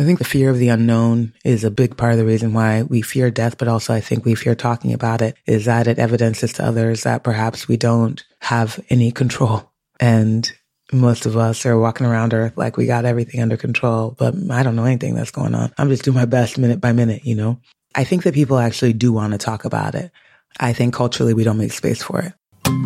I think the fear of the unknown is a big part of the reason why we fear death, but also I think we fear talking about it, is that it evidences to others that perhaps we don't have any control. And most of us are walking around Earth like we got everything under control, but I don't know anything that's going on. I'm just doing my best minute by minute, you know? I think that people actually do want to talk about it. I think culturally we don't make space for it.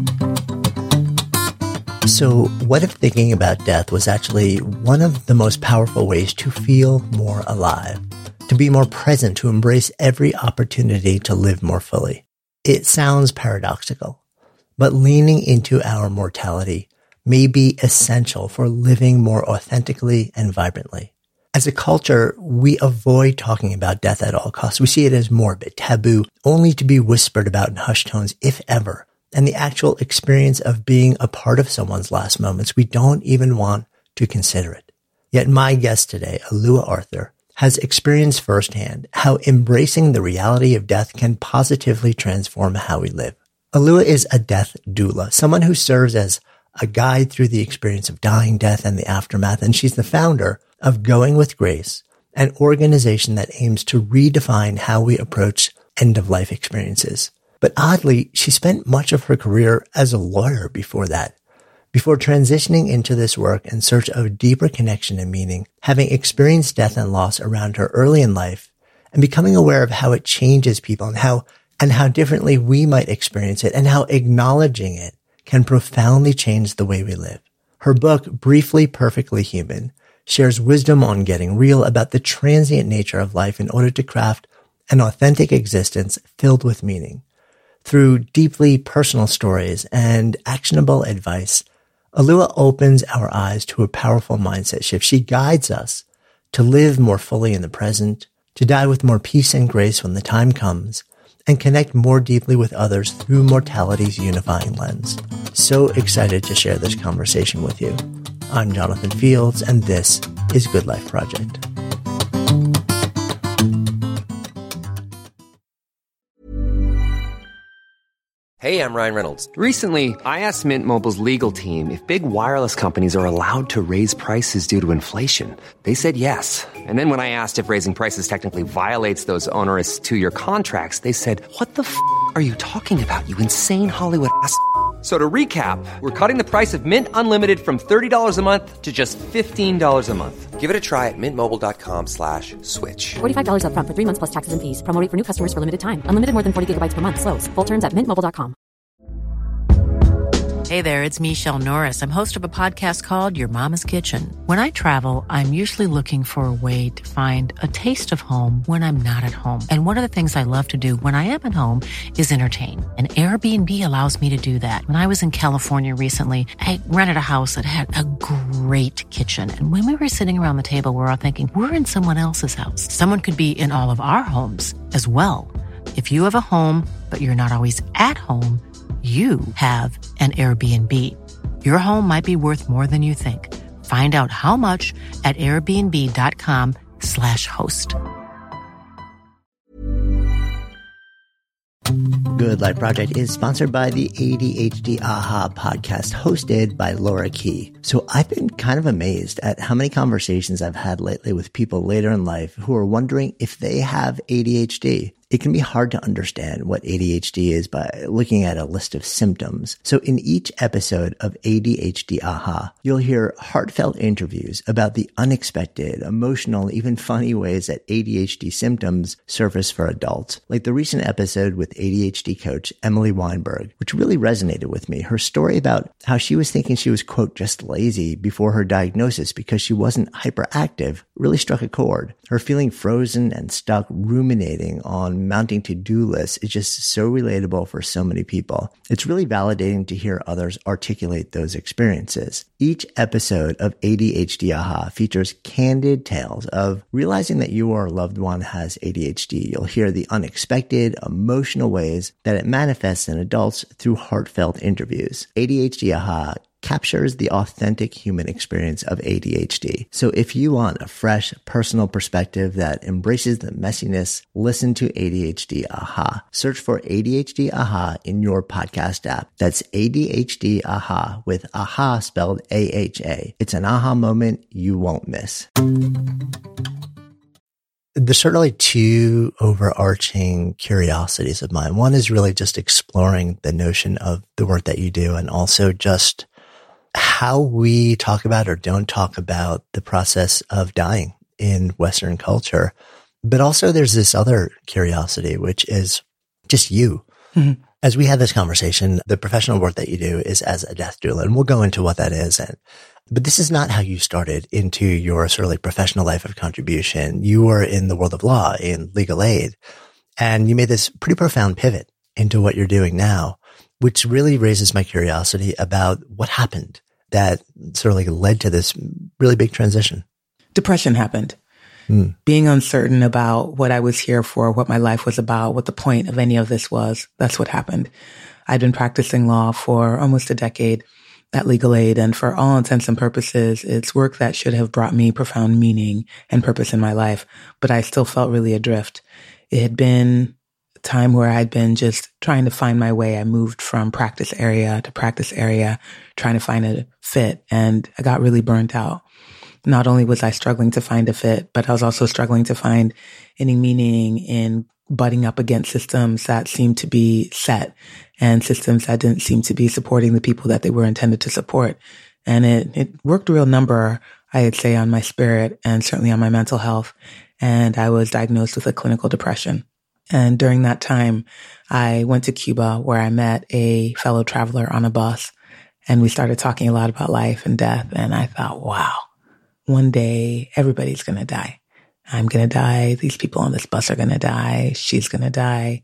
So what if thinking about death was actually one of the most powerful ways to feel more alive, to be more present, to embrace every opportunity to live more fully? It sounds paradoxical, but leaning into our mortality may be essential for living more authentically and vibrantly. As a culture, we avoid talking about death at all costs. We see it as morbid, taboo, only to be whispered about in hushed tones, if ever. And the actual experience of being a part of someone's last moments, we don't even want to consider it. Yet my guest today, Alua Arthur, has experienced firsthand how embracing the reality of death can positively transform how we live. Alua is a death doula, someone who serves as a guide through the experience of dying, death, and the aftermath. And she's the founder of Going with Grace, an organization that aims to redefine how we approach end-of-life experiences. But oddly, she spent much of her career as a lawyer before that, before transitioning into this work in search of deeper connection and meaning, having experienced death and loss around her early in life, and becoming aware of how it changes people and how differently we might experience it, and how acknowledging it can profoundly change the way we live. Her book, Briefly Perfectly Human, shares wisdom on getting real about the transient nature of life in order to craft an authentic existence filled with meaning. Through deeply personal stories and actionable advice, Alua opens our eyes to a powerful mindset shift. She guides us to live more fully in the present, to die with more peace and grace when the time comes, and connect more deeply with others through mortality's unifying lens. So excited to share this conversation with you. I'm Jonathan Fields, and this is Good Life Project. Hey, I'm Ryan Reynolds. Recently, I asked Mint Mobile's legal team if big wireless companies are allowed to raise prices due to inflation. They said yes. And then when I asked if raising prices technically violates those onerous 2-year contracts, they said, "What the f*** are you talking about, you insane Hollywood ass?" So to recap, we're cutting the price of Mint Unlimited from $30 a month to just $15 a month. Give it a try at mintmobile.com/switch. $45 up front for 3 months plus taxes and fees. Promo rate for new customers for limited time. Unlimited more than 40 gigabytes per month. Slows full terms at mintmobile.com. Hey there, it's Michelle Norris. I'm host of a podcast called Your Mama's Kitchen. When I travel, I'm usually looking for a way to find a taste of home when I'm not at home. And one of the things I love to do when I am at home is entertain. And Airbnb allows me to do that. When I was in California recently, I rented a house that had a great kitchen. And when we were sitting around the table, we were all thinking, we're in someone else's house. Someone could be in all of our homes as well. If you have a home, but you're not always at home, you have an Airbnb. Your home might be worth more than you think. Find out how much at airbnb.com/host. Good Life Project is sponsored by the ADHD AHA podcast hosted by Laura Key. So I've been kind of amazed at how many conversations I've had lately with people later in life who are wondering if they have ADHD. It can be hard to understand what ADHD is by looking at a list of symptoms. So in each episode of ADHD AHA, you'll hear heartfelt interviews about the unexpected, emotional, even funny ways that ADHD symptoms surface for adults. Like the recent episode with ADHD coach Emily Weinberg, which really resonated with me. Her story about how she was thinking she was, quote, just lazy before her diagnosis because she wasn't hyperactive really struck a chord. Her feeling frozen and stuck ruminating on mounting to-do lists is just so relatable for so many people. It's really validating to hear others articulate those experiences. Each episode of ADHD AHA features candid tales of realizing that you or a loved one has ADHD. You'll hear the unexpected, emotional ways that it manifests in adults through heartfelt interviews. ADHD AHA captures the authentic human experience of ADHD. So if you want a fresh, personal perspective that embraces the messiness, listen to ADHD AHA. Search for ADHD AHA in your podcast app. That's ADHD AHA with AHA spelled AHA. It's an aha moment you won't miss. There's certainly two overarching curiosities of mine. One is really just exploring the notion of the work that you do, and also just how we talk about or don't talk about the process of dying in Western culture. But also there's this other curiosity, which is just you. Mm-hmm. As we had this conversation, the professional work that you do is as a death doula, and we'll go into what that is. But this is not how you started into your sort of like professional life of contribution. You were in the world of law, in legal aid, and you made this pretty profound pivot into what you're doing now, which really raises my curiosity about what happened that sort of like led to this really big transition. Depression happened. Being uncertain about what I was here for, what my life was about, what the point of any of this was, that's what happened. I'd been practicing law for almost a decade at Legal Aid, and for all intents and purposes, it's work that should have brought me profound meaning and purpose in my life, but I still felt really adrift. It had been a time where I'd been just trying to find my way. I moved from practice area to practice area, trying to find a fit, and I got really burnt out. Not only was I struggling to find a fit, but I was also struggling to find any meaning in butting up against systems that seemed to be set and systems that didn't seem to be supporting the people that they were intended to support. And it worked a real number, I'd say, on my spirit and certainly on my mental health. And I was diagnosed with a clinical depression. And during that time, I went to Cuba, where I met a fellow traveler on a bus, and we started talking a lot about life and death. And I thought, wow, one day everybody's going to die. I'm going to die. These people on this bus are going to die. She's going to die.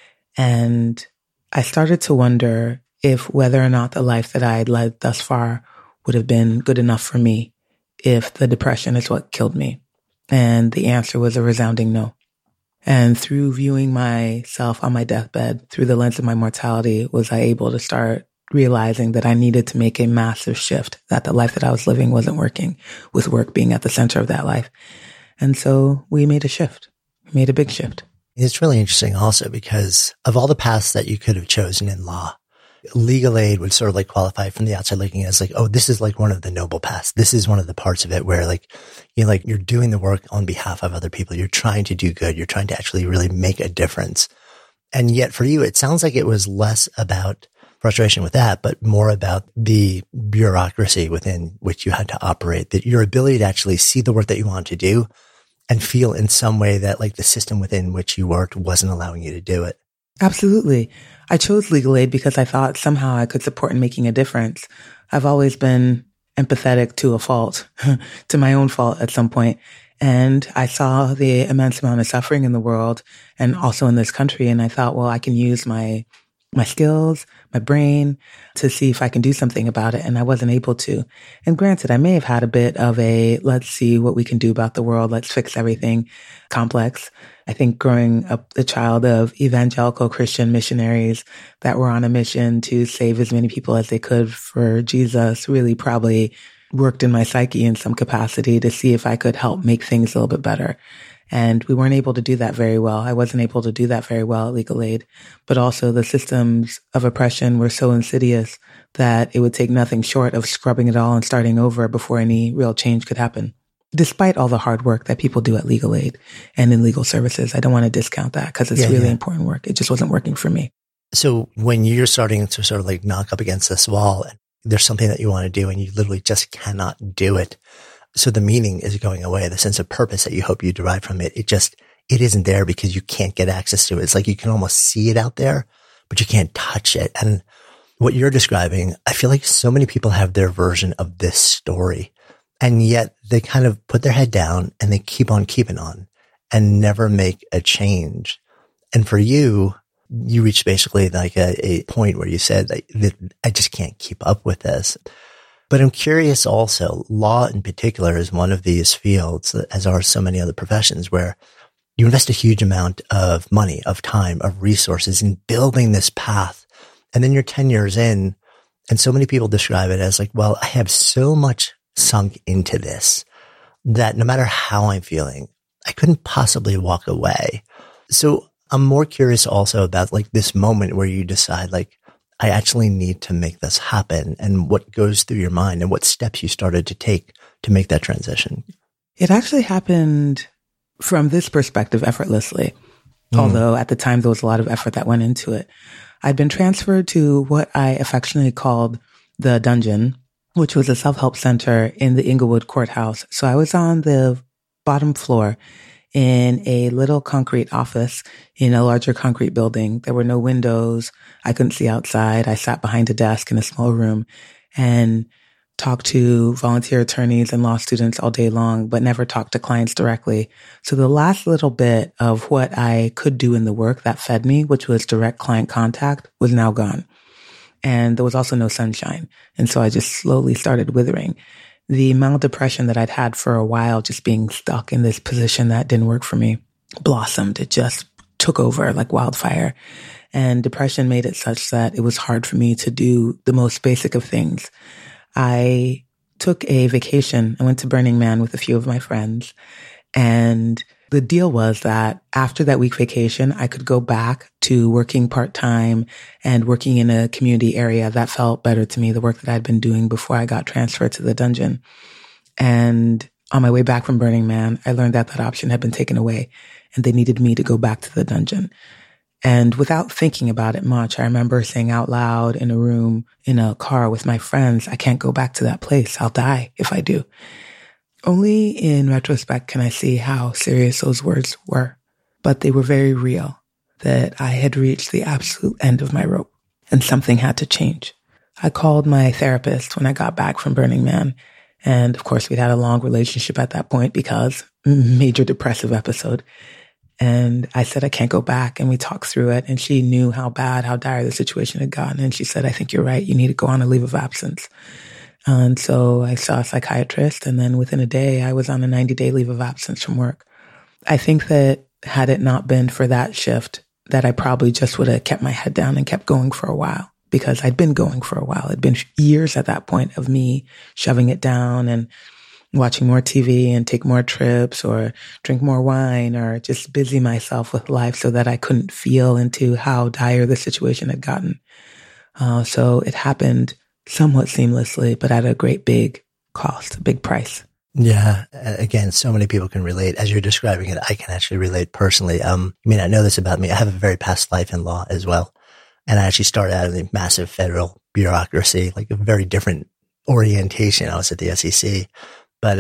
And I started to wonder if whether or not the life that I had led thus far would have been good enough for me if the depression is what killed me. And the answer was a resounding no. And through viewing myself on my deathbed through the lens of my mortality, was I able to start realizing that I needed to make a massive shift, that the life that I was living wasn't working, with work being at the center of that life. And so we made a shift. We made a big shift. It's really interesting also because of all the paths that you could have chosen in law, legal aid would sort of like qualify from the outside looking as like, oh, this is like one of the noble paths. This is one of the parts of it where like, you know, like you're doing the work on behalf of other people. You're trying to do good. You're trying to actually really make a difference. And yet for you, it sounds like it was less about frustration with that, but more about the bureaucracy within which you had to operate, that your ability to actually see the work that you want to do and feel in some way that like the system within which you worked wasn't allowing you to do it. Absolutely. I chose legal aid because I thought somehow I could support in making a difference. I've always been empathetic to a fault, to my own fault at some point. And I saw the immense amount of suffering in the world and also in this country. And I thought, well, I can use my skills, my brain to see if I can do something about it. And I wasn't able to. And granted, I may have had a bit of a, let's see what we can do about the world. Let's fix everything complex. I think growing up the child of evangelical Christian missionaries that were on a mission to save as many people as they could for Jesus really probably worked in my psyche in some capacity to see if I could help make things a little bit better. And we weren't able to do that very well. I wasn't able to do that very well at legal aid. But also the systems of oppression were so insidious that it would take nothing short of scrubbing it all and starting over before any real change could happen. Despite all the hard work that people do at legal aid and in legal services, I don't want to discount that because it's really important work. It just wasn't working for me. So when you're starting to sort of like knock up against this wall, and there's something that you want to do and you literally just cannot do it. So the meaning is going away. The sense of purpose that you hope you derive from it, it isn't there because you can't get access to it. It's like you can almost see it out there, but you can't touch it. And what you're describing, I feel like so many people have their version of this story, and yet they kind of put their head down and they keep on keeping on and never make a change. And for you, you reached basically like a point where you said that I just can't keep up with this. But I'm curious also, law in particular is one of these fields, as are so many other professions, where you invest a huge amount of money, of time, of resources in building this path. And then you're 10 years in, and so many people describe it as like, well, I have so much sunk into this that no matter how I'm feeling, I couldn't possibly walk away. So I'm more curious also about like this moment where you decide like, I actually need to make this happen, and what goes through your mind and what steps you started to take to make that transition. It actually happened from this perspective effortlessly. Although at the time there was a lot of effort that went into it. I'd been transferred to what I affectionately called the Dungeon, which was a self-help center in the Inglewood Courthouse. So I was on the bottom floor in a little concrete office in a larger concrete building. There were no windows. I couldn't see outside. I sat behind a desk in a small room and talked to volunteer attorneys and law students all day long, but never talked to clients directly. So the last little bit of what I could do in the work that fed me, which was direct client contact, was now gone. And there was also no sunshine. And so I just slowly started withering. The mild depression that I'd had for a while, just being stuck in this position that didn't work for me, blossomed. It just took over like wildfire. And depression made it such that it was hard for me to do the most basic of things. I took a vacation. I went to Burning Man with a few of my friends. And the deal was that after that week vacation, I could go back to working part-time and working in a community area that felt better to me, the work that I'd been doing before I got transferred to the Dungeon. And on my way back from Burning Man, I learned that that option had been taken away and they needed me to go back to the Dungeon. And without thinking about it much, I remember saying out loud in a room, in a car with my friends, I can't go back to that place. I'll die if I do. Only in retrospect can I see how serious those words were, but they were very real, that I had reached the absolute end of my rope and something had to change. I called my therapist when I got back from Burning Man. And of course, we'd had a long relationship at that point because major depressive episode. And I said, I can't go back. And we talked through it. And she knew how bad, how dire the situation had gotten. And she said, I think you're right. You need to go on a leave of absence. And so I saw a psychiatrist. And then within a day, I was on a 90-day leave of absence from work. I think that had it not been for that shift, that I probably just would have kept my head down and kept going for a while, because I'd been going for a while. It'd been years at that point of me shoving it down and watching more TV and take more trips or drink more wine or just busy myself with life so that I couldn't feel into how dire the situation had gotten. So it happened somewhat seamlessly, but at a great big cost, a big price. Yeah. Again, so many people can relate. As you're describing it, I can actually relate personally. You may not know this about me. I have a very past life in law as well. And I actually started out in the massive federal bureaucracy, like a very different orientation. I was at the SEC, but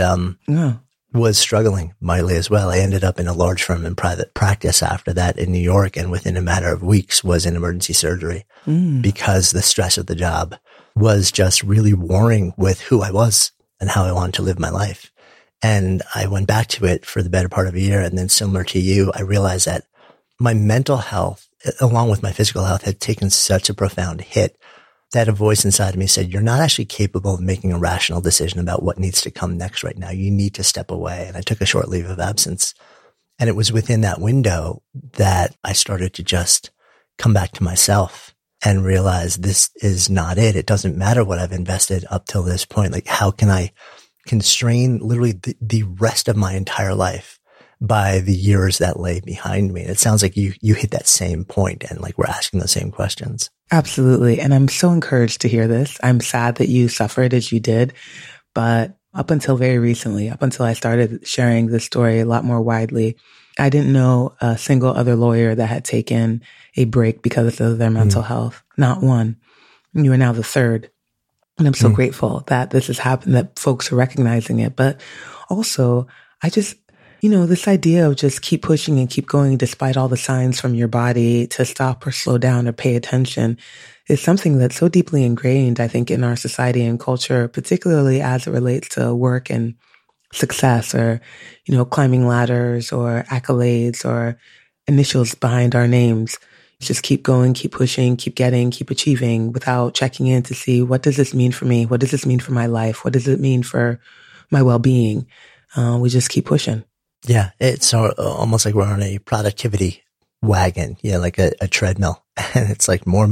was struggling mightily as well. I ended up in a large firm in private practice after that in New York, and within a matter of weeks was in emergency surgery because the stress of the job was just really warring with who I was and how I wanted to live my life. And I went back to it for the better part of a year. And then similar to you, I realized that my mental health, along with my physical health, had taken such a profound hit that a voice inside of me said, you're not actually capable of making a rational decision about what needs to come next right now. You need to step away. And I took a short leave of absence. And it was within that window that I started to just come back to myself and realize this is not it. It doesn't matter what I've invested up till this point. Like, how can I constrain literally the rest of my entire life by the years that lay behind me? And it sounds like you hit that same point and like we're asking the same questions. Absolutely. And I'm so encouraged to hear this. I'm sad that you suffered as you did, but up until very recently, up until I started sharing this story a lot more widely, I didn't know a single other lawyer that had taken a break because of their mental health. Not one. You are now the third. And I'm so grateful that this has happened, that folks are recognizing it. But also, I just, this idea of just keep pushing and keep going despite all the signs from your body to stop or slow down or pay attention is something that's so deeply ingrained, I think, in our society and culture, particularly as it relates to work and success or, climbing ladders or accolades or initials behind our names. Just keep going, keep pushing, keep getting, keep achieving without checking in to see, what does this mean for me? What does this mean for my life? What does it mean for my well-being? We just keep pushing. Yeah. It's almost like we're on a productivity wagon, like a treadmill. And it's like more.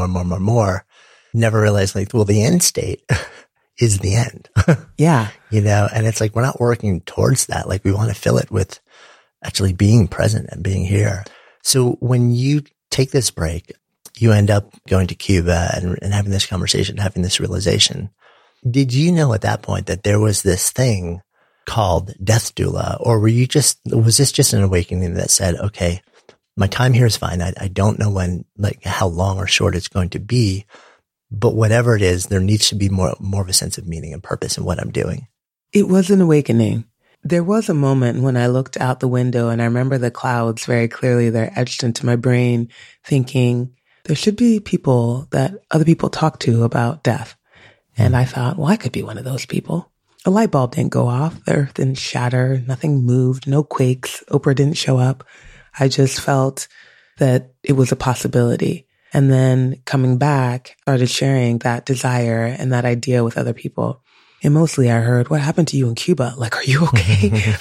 Never realize the end state is the end. Yeah. And it's like, we're not working towards that. Like, we want to fill it with actually being present and being here. So when you take this break, you end up going to Cuba and having this conversation, having this realization. Did you know at that point that there was this thing called death doula, or was this just an awakening that said, okay, my time here is finite. I don't know when, like how long or short it's going to be, but whatever it is, there needs to be more of a sense of meaning and purpose in what I'm doing. It was an awakening. There was a moment when I looked out the window and I remember the clouds very clearly. They're etched into my brain, thinking there should be people that other people talk to about death. And I thought, well, I could be one of those people. A light bulb didn't go off. The earth didn't shatter. Nothing moved. No quakes. Oprah didn't show up. I just felt that it was a possibility. And then coming back, started sharing that desire and that idea with other people. And mostly I heard, what happened to you in Cuba? Like, are you okay?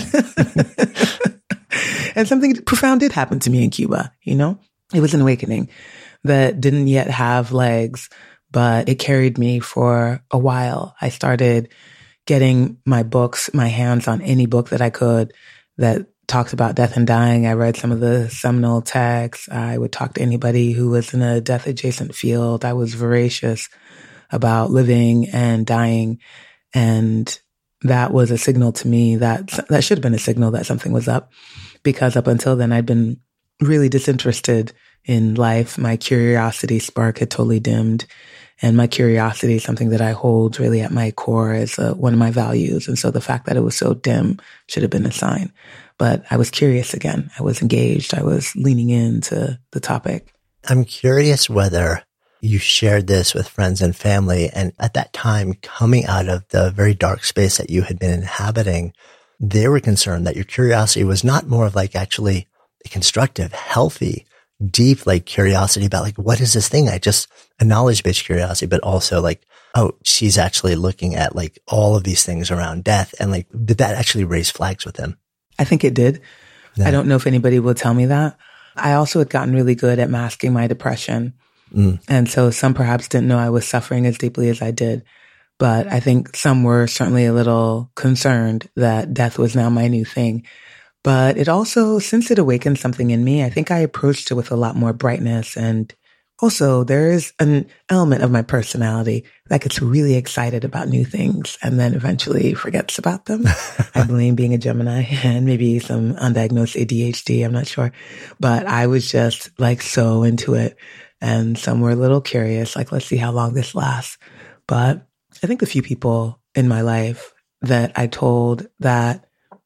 And something profound did happen to me in Cuba, you know? It was an awakening that didn't yet have legs, but it carried me for a while. I started getting my hands on any book that I could that talks about death and dying. I read some of the seminal texts. I would talk to anybody who was in a death adjacent field. I was voracious about living and dying. And that was a signal to me that should have been a signal that something was up, because up until then I'd been really disinterested in life. My curiosity spark had totally dimmed. And my curiosity is something that I hold really at my core as one of my values. And so the fact that it was so dim should have been a sign. But I was curious again. I was engaged. I was leaning into the topic. I'm curious whether you shared this with friends and family. And at that time, coming out of the very dark space that you had been inhabiting, they were concerned that your curiosity was not more of like actually a constructive, healthy, deep like curiosity about like, what is this thing? A knowledge-based curiosity, but also like, oh, she's actually looking at like all of these things around death. And like, did that actually raise flags with him? I think it did. Yeah. I don't know if anybody will tell me that. I also had gotten really good at masking my depression. And so some perhaps didn't know I was suffering as deeply as I did. But I think some were certainly a little concerned that death was now my new thing. But it also, since it awakened something in me, I think I approached it with a lot more brightness. And also there is an element of my personality that gets really excited about new things and then eventually forgets about them. I blame being a Gemini and maybe some undiagnosed ADHD. I'm not sure. But I was just like so into it. And some were a little curious, like, let's see how long this lasts. But I think the few people in my life that I told that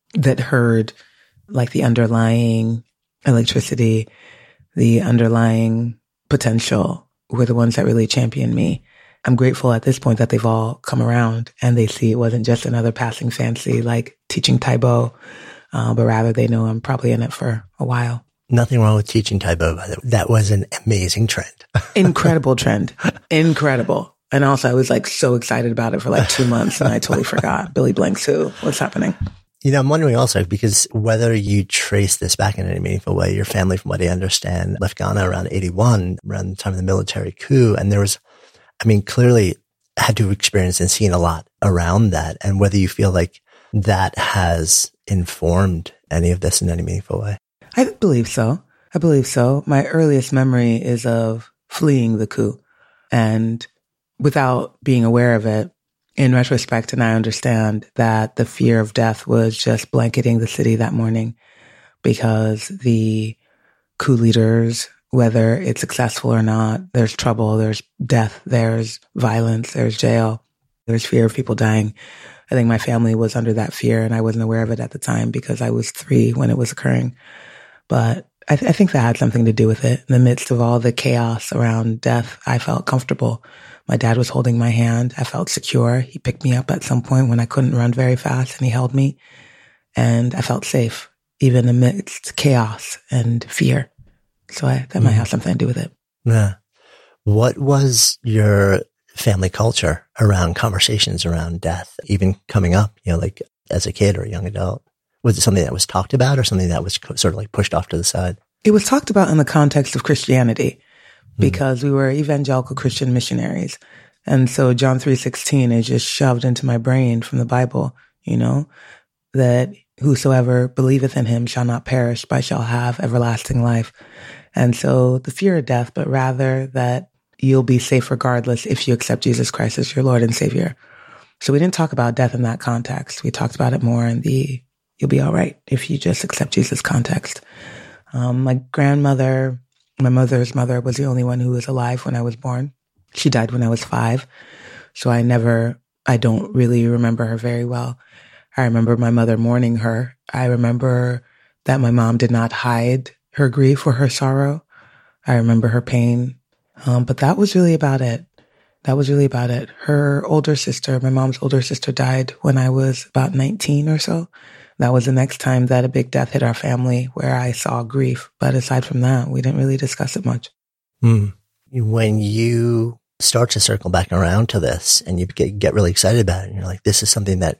heard like the underlying electricity, the underlying potential were the ones that really championed me. I'm grateful at this point that they've all come around and they see it wasn't just another passing fancy like teaching Taebo, but rather they know I'm probably in it for a while. Nothing wrong with teaching Taebo, by the way. That was an amazing trend. Incredible trend. Incredible. And also I was like so excited about it for like 2 months and I totally forgot. Billy Blanks who? What's happening? You know, I'm wondering also, because whether you trace this back in any meaningful way, your family, from what I understand, left Ghana around 81, around the time of the military coup. And there was, I mean, clearly had to have experienced and seen a lot around that. And whether you feel like that has informed any of this in any meaningful way. I believe so. My earliest memory is of fleeing the coup and without being aware of it. In retrospect, and I understand that the fear of death was just blanketing the city that morning because the coup leaders, whether it's successful or not, there's trouble, there's death, there's violence, there's jail, there's fear of people dying. I think my family was under that fear and I wasn't aware of it at the time because I was 3 when it was occurring. But I think that had something to do with it. In the midst of all the chaos around death, I felt comfortable. My dad was holding my hand. I felt secure. He picked me up at some point when I couldn't run very fast and he held me. And I felt safe, even amidst chaos and fear. So that might have something to do with it. Yeah. What was your family culture around conversations around death, even coming up, you know, like as a kid or a young adult? Was it something that was talked about or something that was sort of like pushed off to the side? It was talked about in the context of Christianity because we were evangelical Christian missionaries. And so John 3:16 is just shoved into my brain from the Bible, you know, that whosoever believeth in him shall not perish, but shall have everlasting life. And so the fear of death, but rather that you'll be safe regardless if you accept Jesus Christ as your Lord and Savior. So we didn't talk about death in that context. We talked about it more in the you'll be all right if you just accept Jesus context. My grandmother, my mother's mother, was the only one who was alive when I was born. She died when I was 5. So I don't really remember her very well. I remember my mother mourning her. I remember that my mom did not hide her grief or her sorrow. I remember her pain. But that was really about it. Her older sister, my mom's older sister, died when I was about 19 or so. That was the next time that a big death hit our family where I saw grief. But aside from that, we didn't really discuss it much. When you start to circle back around to this and you get really excited about it, and you're like, this is something that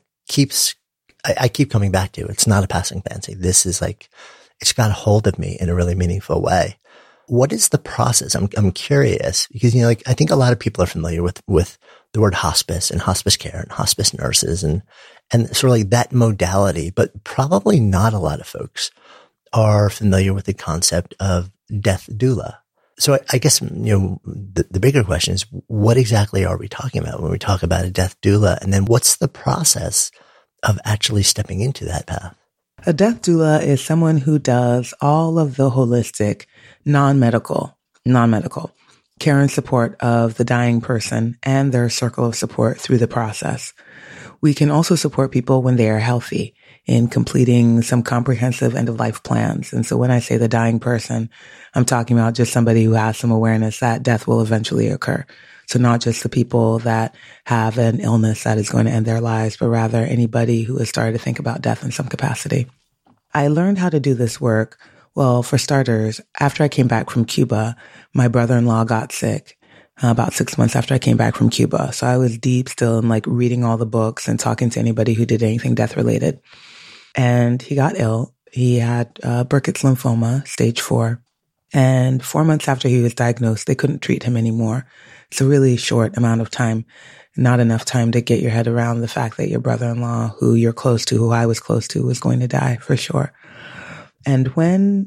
I keep coming back to. It's not a passing fancy. This is like, it's got a hold of me in a really meaningful way. What is the process? I'm curious because, I think a lot of people are familiar with the word hospice and hospice care and hospice nurses and sort of like that modality, but probably not a lot of folks are familiar with the concept of death doula. So I guess, the bigger question is, what exactly are we talking about when we talk about a death doula? And then what's the process of actually stepping into that path? A death doula is someone who does all of the holistic, non-medical care and support of the dying person and their circle of support through the process. We can also support people when they are healthy in completing some comprehensive end-of-life plans. And so when I say the dying person, I'm talking about just somebody who has some awareness that death will eventually occur. So not just the people that have an illness that is going to end their lives, but rather anybody who has started to think about death in some capacity. I learned how to do this work. Well, for starters, after I came back from Cuba, my brother-in-law got sick about 6 months after I came back from Cuba. So I was deep still in like reading all the books and talking to anybody who did anything death related. And he got ill. He had Burkitt's lymphoma, stage 4. And 4 months after he was diagnosed, they couldn't treat him anymore. It's a really short amount of time, not enough time to get your head around the fact that your brother-in-law, who you're close to, who I was close to, was going to die for sure. And when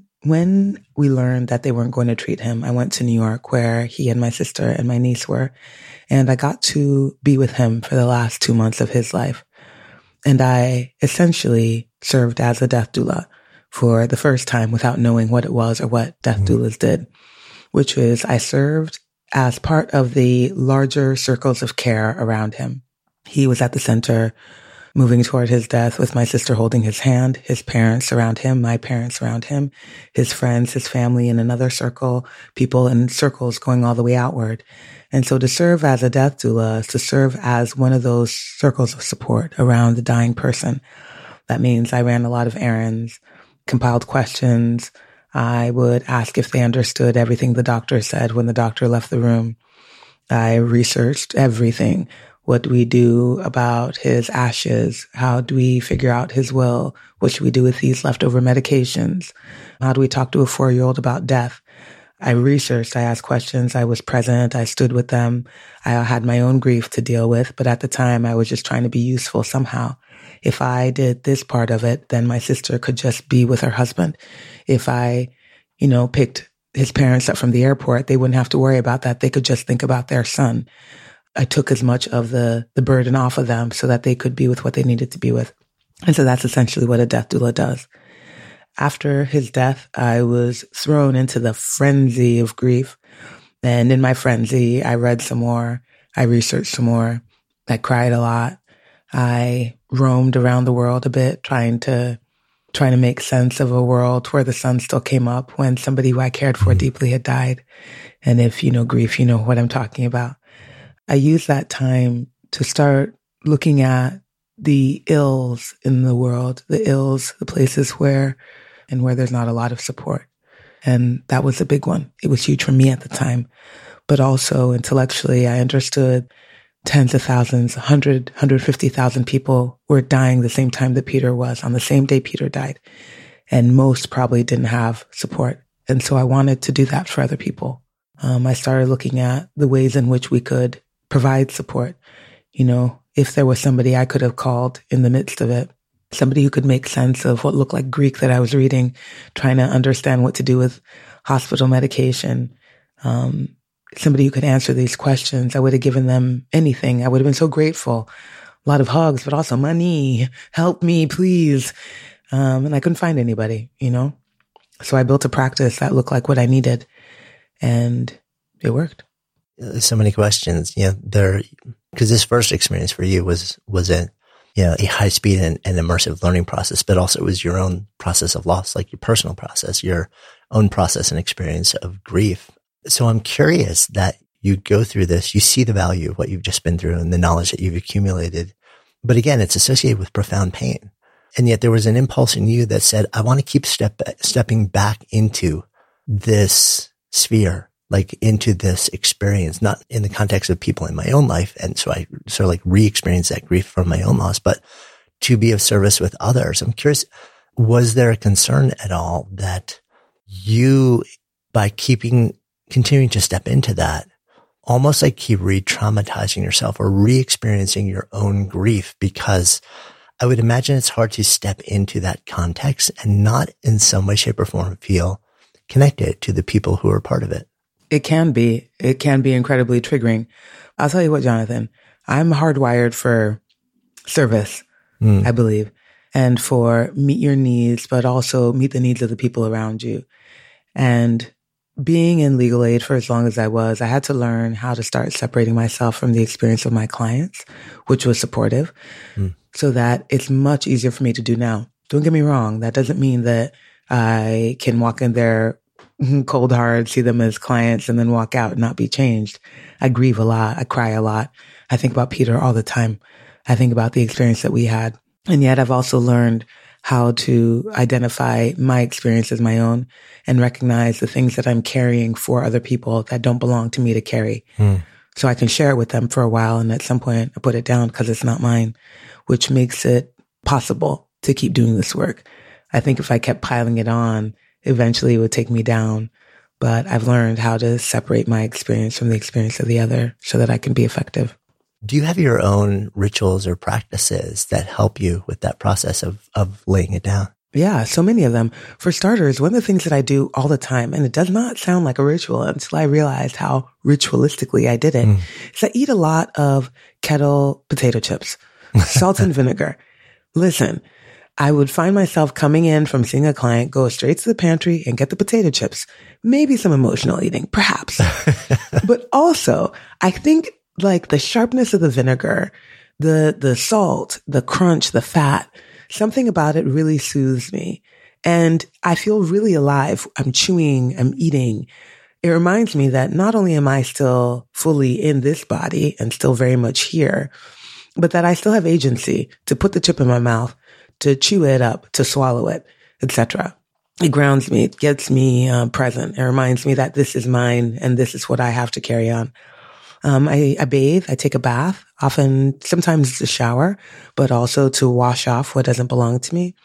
we learned that they weren't going to treat him, I went to New York where he and my sister and my niece were, and I got to be with him for the last 2 months of his life. And I essentially served as a death doula for the first time without knowing what it was or what death doulas did, which is I served as part of the larger circles of care around him. He was at the center, moving toward his death with my sister holding his hand, his parents around him, my parents around him, his friends, his family in another circle, people in circles going all the way outward. And so to serve as a death doula is to serve as one of those circles of support around the dying person. That means I ran a lot of errands, compiled questions. I would ask if they understood everything the doctor said when the doctor left the room. I researched everything. What do we do about his ashes? How do we figure out his will? What should we do with these leftover medications? How do we talk to a 4-year-old about death? I researched, I asked questions, I was present, I stood with them. I had my own grief to deal with, but at the time I was just trying to be useful somehow. If I did this part of it, then my sister could just be with her husband. If I, picked his parents up from the airport, they wouldn't have to worry about that. They could just think about their son. I took as much of the burden off of them so that they could be with what they needed to be with. And so that's essentially what a death doula does. After his death, I was thrown into the frenzy of grief. And in my frenzy, I read some more. I researched some more. I cried a lot. I roamed around the world a bit, trying to make sense of a world where the sun still came up when somebody who I cared for deeply had died. And if you know grief, you know what I'm talking about. I used that time to start looking at the ills in the world, the places where there's not a lot of support. And that was a big one. It was huge for me at the time. But also intellectually, I understood tens of thousands, 150,000 people were dying the same time that Peter was, on the same day Peter died. And most probably didn't have support. And so I wanted to do that for other people. I started looking at the ways in which we could provide support. If there was somebody I could have called in the midst of it, somebody who could make sense of what looked like Greek that I was reading, trying to understand what to do with hospital medication, somebody who could answer these questions, I would have given them anything. I would have been so grateful. a lot of hugs, but also money, help me, please. And I couldn't find anybody, So I built a practice that looked like what I needed, and it worked. So many questions, because this first experience for you was a high speed and immersive learning process, but also it was your own process of loss, like your personal process, your own process and experience of grief. So I'm curious that you go through this, you see the value of what you've just been through and the knowledge that you've accumulated. But again, it's associated with profound pain. And yet there was an impulse in you that said, I want to keep stepping back into this sphere, like into this experience, not in the context of people in my own life. And so I sort of like re-experience that grief from my own loss, but to be of service with others. I'm curious, was there a concern at all that you, by continuing to step into that, almost like keep re-traumatizing yourself or re-experiencing your own grief? Because I would imagine it's hard to step into that context and not in some way, shape, or form feel connected to the people who are part of it. It can be incredibly triggering. I'll tell you what, Jonathan, I'm hardwired for service, I believe, and for meet your needs, but also meet the needs of the people around you. And being in legal aid for as long as I was, I had to learn how to start separating myself from the experience of my clients, which was supportive, so that it's much easier for me to do now. Don't get me wrong. That doesn't mean that I can walk in there cold hard, see them as clients, and then walk out and not be changed. I grieve a lot. I cry a lot. I think about Peter all the time. I think about the experience that we had. And yet I've also learned how to identify my experience as my own and recognize the things that I'm carrying for other people that don't belong to me to carry. So I can share it with them for a while, and at some point I put it down because it's not mine, which makes it possible to keep doing this work. I think if I kept piling it on, eventually it would take me down. But I've learned how to separate my experience from the experience of the other so that I can be effective. Do you have your own rituals or practices that help you with that process of laying it down? Yeah, so many of them. For starters, one of the things that I do all the time, and it does not sound like a ritual until I realized how ritualistically I did it, is I eat a lot of kettle potato chips, salt and vinegar. Listen, I would find myself coming in from seeing a client, go straight to the pantry and get the potato chips, maybe some emotional eating, perhaps. But also, I think like the sharpness of the vinegar, the salt, the crunch, the fat, something about it really soothes me. And I feel really alive. I'm chewing, I'm eating. It reminds me that not only am I still fully in this body and still very much here, but that I still have agency to put the chip in my mouth, to chew it up, to swallow it, etc. It grounds me. It gets me present. It reminds me that this is mine and this is what I have to carry on. I bathe. I take a bath. Sometimes it's a shower, but also to wash off what doesn't belong to me.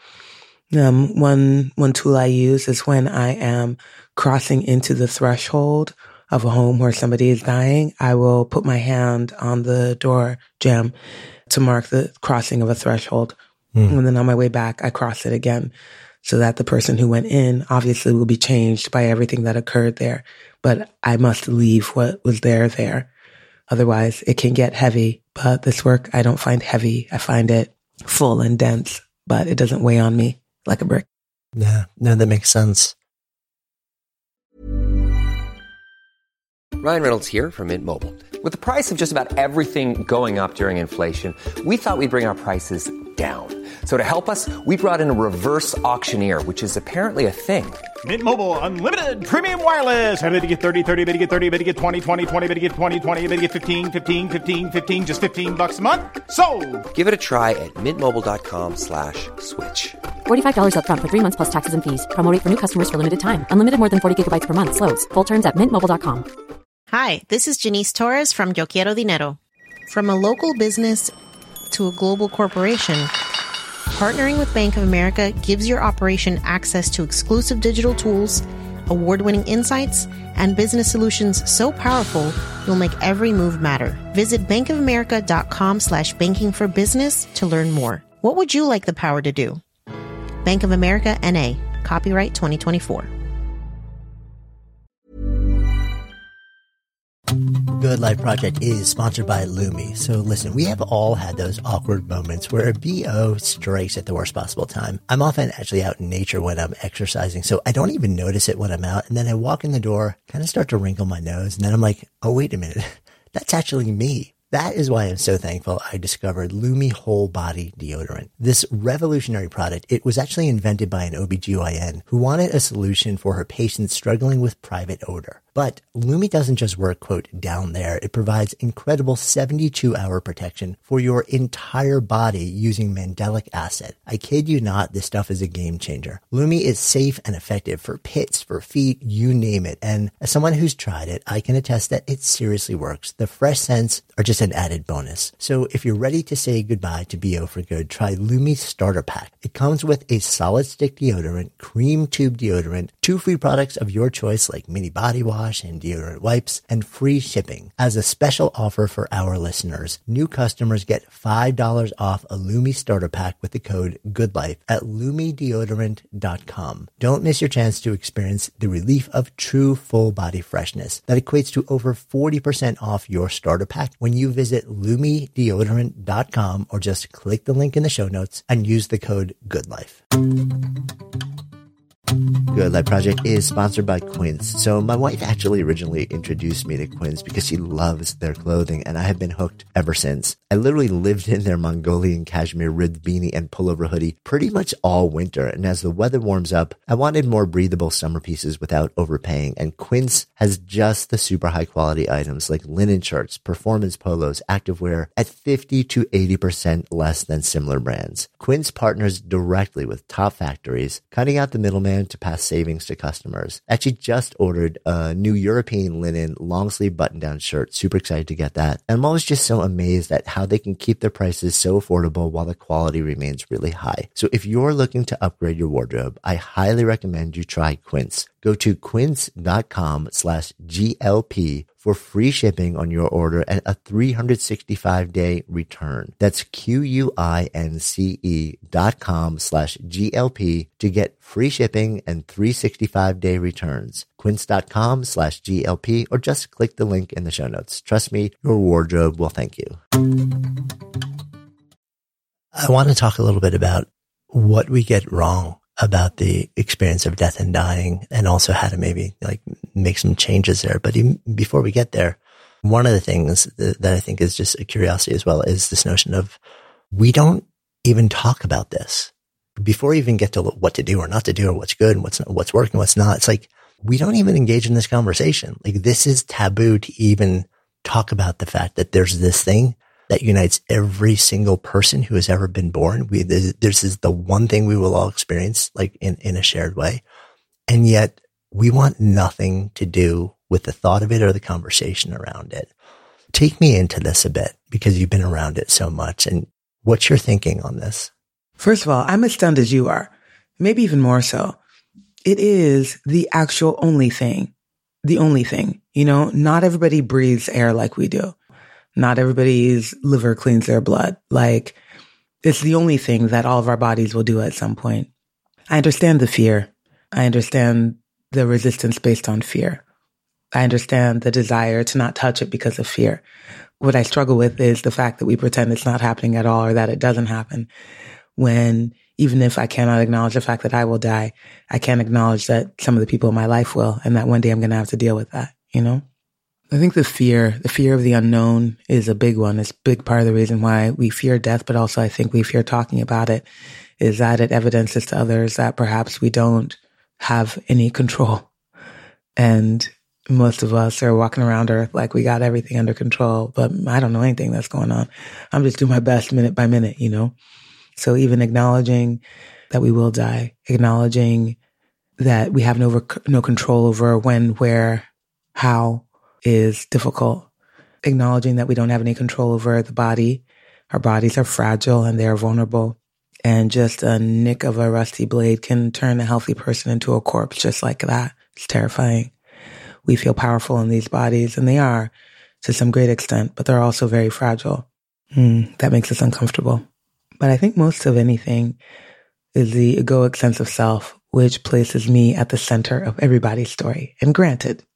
One tool I use is when I am crossing into the threshold of a home where somebody is dying. I will put my hand on the door jamb to mark the crossing of a threshold. And then on my way back, I cross it again so that the person who went in obviously will be changed by everything that occurred there. But I must leave what was there. Otherwise, it can get heavy. But this work, I don't find heavy. I find it full and dense, but it doesn't weigh on me like a brick. Yeah, no, that makes sense. Ryan Reynolds here from Mint Mobile. With the price of just about everything going up during inflation, we thought we'd bring our prices down. So to help us, we brought in a reverse auctioneer, which is apparently a thing. Mint Mobile Unlimited Premium Wireless. How to get 30, 30, bit to get 30, bit to get 20, 20, 20, bit to get 20, 20, bit to get 15, 15, 15, 15, just $15 a month? Sold! Give it a try at mintmobile.com/switch. $45 up front for 3 months plus taxes and fees. Promo rate for new customers for limited time. Unlimited more than 40 gigabytes per month. Slows full terms at mintmobile.com. Hi, this is Janice Torres from Yo Quiero Dinero. From a local business to a global corporation, partnering with Bank of America gives your operation access to exclusive digital tools, award-winning insights, and business solutions so powerful you'll make every move matter. Visit bankofamerica.com/banking for business to learn more. What would you like the power to do? Bank of America, N.A. Copyright 2024. Good Life Project is sponsored by Lumi. So listen, we have all had those awkward moments where a BO strikes at the worst possible time. I'm often actually out in nature when I'm exercising, so I don't even notice it when I'm out. And then I walk in the door, kind of start to wrinkle my nose. And then I'm like, oh, wait a minute. That's actually me. That is why I'm so thankful I discovered Lumi Whole Body Deodorant. This revolutionary product, it was actually invented by an OBGYN who wanted a solution for her patients struggling with private odor. But Lumi doesn't just work, quote, down there. It provides incredible 72-hour protection for your entire body using mandelic acid. I kid you not, this stuff is a game changer. Lumi is safe and effective for pits, for feet, you name it. And as someone who's tried it, I can attest that it seriously works. The fresh scents are just an added bonus. So if you're ready to say goodbye to BO for good, try Lumi Starter Pack. It comes with a solid stick deodorant, cream tube deodorant, 2 free products of your choice like mini body wash and deodorant wipes, and free shipping. As a special offer for our listeners, new customers get $5 off a Lumi Starter Pack with the code GOODLIFE at LumiDeodorant.com. Don't miss your chance to experience the relief of true full body freshness that equates to over 40% off your starter pack when you visit LumiDeodorant.com or just click the link in the show notes and use the code GOODLIFE. Good Life Project is sponsored by Quince. So my wife actually originally introduced me to Quince because she loves their clothing, and I have been hooked ever since. I literally lived in their Mongolian cashmere ribbed beanie and pullover hoodie pretty much all winter, and as the weather warms up, I wanted more breathable summer pieces without overpaying, and Quince has just the super high quality items like linen shirts, performance polos, activewear at 50 to 80% less than similar brands. Quince partners directly with top factories, cutting out the middleman to pass savings to customers. Actually just ordered a new European linen long sleeve button down shirt. Super excited to get that. And I'm always just so amazed at how they can keep their prices so affordable while the quality remains really high. So if you're looking to upgrade your wardrobe, I highly recommend you try Quince. Go to quince.com/GLP for free shipping on your order and a 365-day return. That's QUINCE.com/GLP to get free shipping and 365-day returns. Quince.com/GLP or just click the link in the show notes. Trust me, your wardrobe will thank you. I want to talk a little bit about what we get wrong about the experience of death and dying, and also how to maybe make some changes there. But even before we get there, one of the things that I think is just a curiosity as well is this notion of we don't even talk about this before we even get to what to do or not to do or what's good and what's working, what's not. It's like we don't even engage in this conversation. Like this is taboo to even talk about the fact that there's this thing that unites every single person who has ever been born. This is the one thing we will all experience in a shared way. And yet we want nothing to do with the thought of it or the conversation around it. Take me into this a bit because you've been around it so much, and what's your thinking on this? First of all, I'm as stunned as you are, maybe even more so. It is the actual only thing, not everybody breathes air like we do. Not everybody's liver cleans their blood. It's the only thing that all of our bodies will do at some point. I understand the fear. I understand the resistance based on fear. I understand the desire to not touch it because of fear. What I struggle with is the fact that we pretend it's not happening at all or that it doesn't happen. When even if I cannot acknowledge the fact that I will die, I can acknowledge that some of the people in my life will, and that one day I'm going to have to deal with that, I think the fear of the unknown is a big one. It's a big part of the reason why we fear death, but also I think we fear talking about it, is that it evidences to others that perhaps we don't have any control. And most of us are walking around Earth like we got everything under control, but I don't know anything that's going on. I'm just doing my best minute by minute, So even acknowledging that we will die, acknowledging that we have no control over when, where, how, is difficult. Acknowledging that we don't have any control over the body. Our bodies are fragile and they are vulnerable. And just a nick of a rusty blade can turn a healthy person into a corpse just like that. It's terrifying. We feel powerful in these bodies, and they are to some great extent, but they're also very fragile. That makes us uncomfortable. But I think most of anything is the egoic sense of self, which places me at the center of everybody's story. And granted,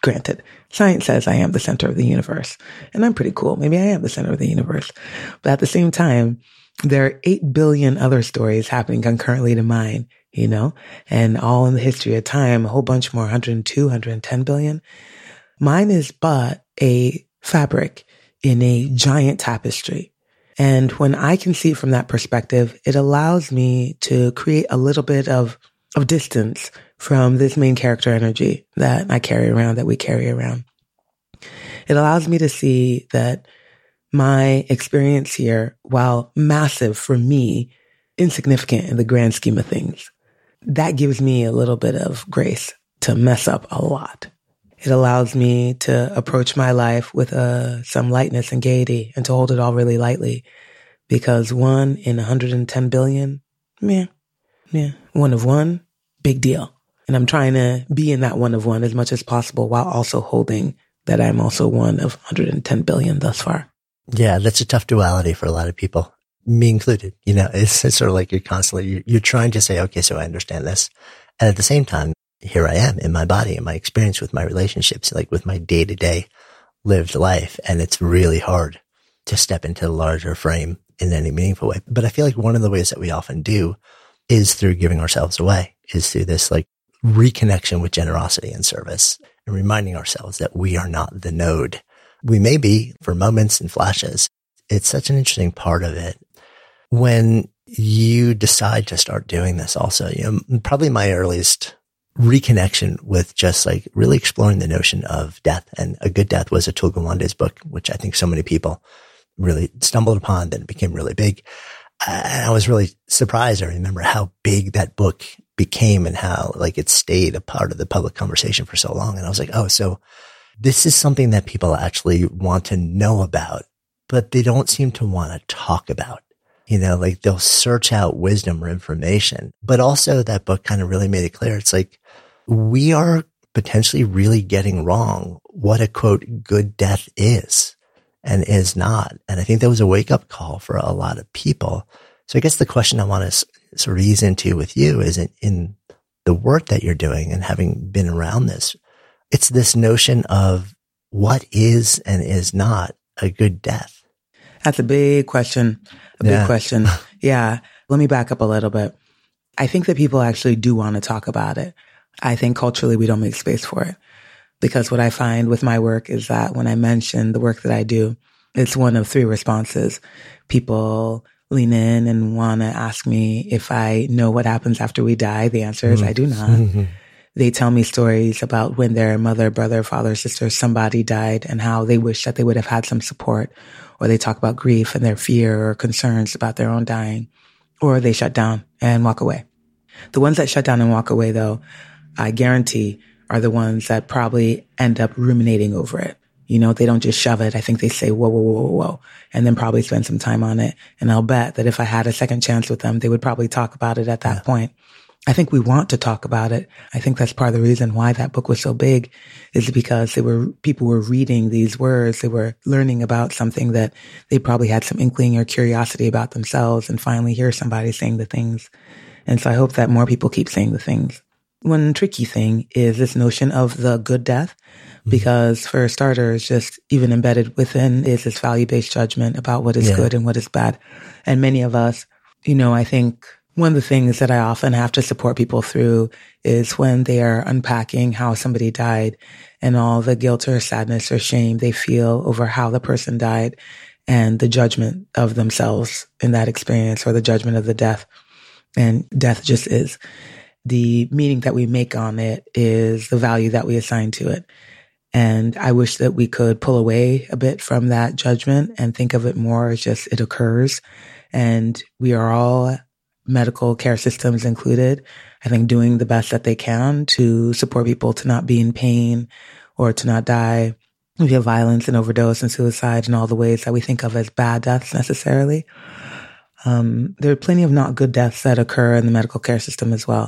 Granted, science says I am the center of the universe, and I'm pretty cool. Maybe I am the center of the universe. But at the same time, there are 8 billion other stories happening concurrently to mine, and all in the history of time, a whole bunch more, 102, 110 billion. Mine is but a fabric in a giant tapestry. And when I can see it from that perspective, it allows me to create a little bit of distance from this main character energy that I carry around, that we carry around. It allows me to see that my experience here, while massive for me, insignificant in the grand scheme of things, that gives me a little bit of grace to mess up a lot. It allows me to approach my life with some lightness and gaiety and to hold it all really lightly, because 1 in 110 billion, one of one, big deal. And I'm trying to be in that 1 of 1 as much as possible while also holding that I'm also 1 of 110 billion thus far. Yeah, that's a tough duality for a lot of people, me included. It's sort of like you're trying to say, okay, so I understand this. And at the same time, here I am in my body, in my experience with my relationships, like with my day-to-day lived life. And it's really hard to step into the larger frame in any meaningful way. But I feel like one of the ways that we often do is through giving ourselves away, is through this like reconnection with generosity and service, and reminding ourselves that we are not the node. We may be for moments and flashes. It's such an interesting part of it. When you decide to start doing this also, probably my earliest reconnection with just like really exploring the notion of death, and A Good Death was Atul Gawande's book, which I think so many people really stumbled upon, then it became really big. And I was really surprised. I remember how big that book became and how like it stayed a part of the public conversation for so long. And I was like, oh, so this is something that people actually want to know about, but they don't seem to want to talk about. Like they'll search out wisdom or information, but also that book kind of really made it clear. It's like we are potentially really getting wrong what a quote good death is and is not. And I think that was a wake up call for a lot of people. So I guess the question I want to sort of ease into with you is in the work that you're doing and having been around this, it's this notion of what is and is not a good death. That's a big question. Big question. Yeah. Let me back up a little bit. I think that people actually do want to talk about it. I think culturally we don't make space for it, because what I find with my work is that when I mention the work that I do, it's one of 3 responses. People lean in and want to ask me if I know what happens after we die. The answer is I do not. They tell me stories about when their mother, brother, father, sister, somebody died and how they wish that they would have had some support. Or they talk about grief and their fear or concerns about their own dying. Or they shut down and walk away. The ones that shut down and walk away, though, I guarantee are the ones that probably end up ruminating over it. They don't just shove it. I think they say, whoa, whoa, whoa, whoa, and then probably spend some time on it. And I'll bet that if I had a second chance with them, they would probably talk about it at that point. I think we want to talk about it. I think that's part of the reason why that book was so big, is because people were reading these words. They were learning about something that they probably had some inkling or curiosity about themselves, and finally hear somebody saying the things. And so I hope that more people keep saying the things. One tricky thing is this notion of the good death, because for starters, just even embedded within is this value-based judgment about what is good and what is bad. And many of us, I think one of the things that I often have to support people through is when they are unpacking how somebody died and all the guilt or sadness or shame they feel over how the person died and the judgment of themselves in that experience, or the judgment of the death. And death just is. The meaning that we make on it is the value that we assign to it. And I wish that we could pull away a bit from that judgment and think of it more as just it occurs. And we are all, medical care systems included, I think, doing the best that they can to support people to not be in pain or to not die via violence and overdose and suicide and all the ways that we think of as bad deaths necessarily. There are plenty of not good deaths that occur in the medical care system as well.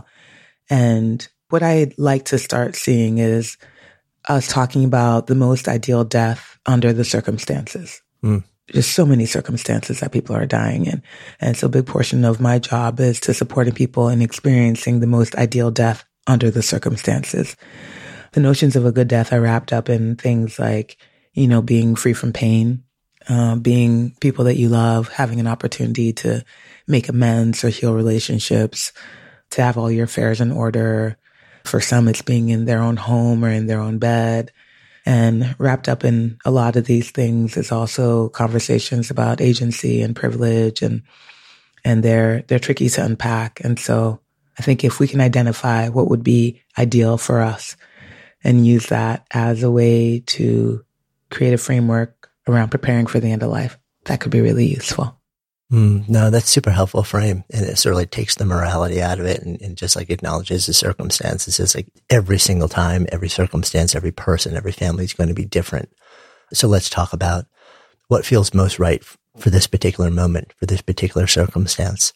And what I'd like to start seeing is us talking about the most ideal death under the circumstances. There's so many circumstances that people are dying in. And so a big portion of my job is to supporting people in experiencing the most ideal death under the circumstances. the notions of a good death are wrapped up in things like, being free from pain, being people that you love, having an opportunity to make amends or heal relationships, to have all your affairs in order. For some, it's being in their own home or in their own bed. And wrapped up in a lot of these things is also conversations about agency and privilege, and they're tricky to unpack. And so I think if we can identify what would be ideal for us and use that as a way to create a framework around preparing for the end of life, that could be really useful. No, that's super helpful frame. And it certainly takes the morality out of it and just like acknowledges the circumstances. It's like every single time, every circumstance, every person, every family is going to be different. So let's talk about what feels most right for this particular moment, for this particular circumstance.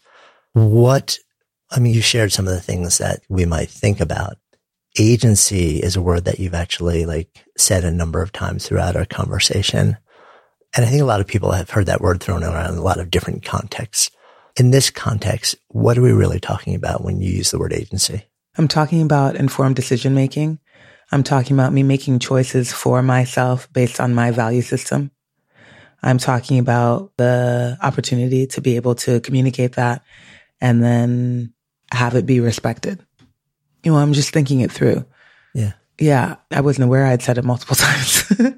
You shared some of the things that we might think about. Agency is a word that you've actually said a number of times throughout our conversation. And I think a lot of people have heard that word thrown around in a lot of different contexts. In this context, what are we really talking about when you use the word agency? I'm talking about informed decision making. I'm talking about me making choices for myself based on my value system. I'm talking about the opportunity to be able to communicate that and then have it be respected. I'm just thinking it through. Yeah. Yeah. I wasn't aware I'd said it multiple times.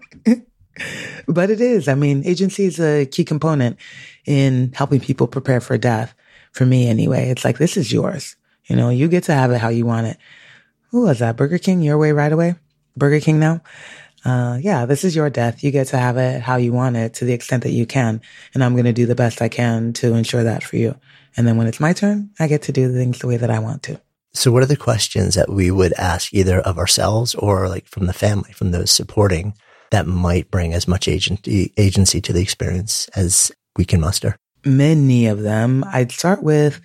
But it is. Agency is a key component in helping people prepare for death. For me, anyway, it's like, this is yours. You get to have it how you want it. Who was that? Burger King? Your way, right away? Burger King now? Yeah, this is your death. You get to have it how you want it to the extent that you can. And I'm going to do the best I can to ensure that for you. And then when it's my turn, I get to do the things the way that I want to. So what are the questions that we would ask either of ourselves or from the family, from those supporting, that might bring as much agency to the experience as we can muster? Many of them. I'd start with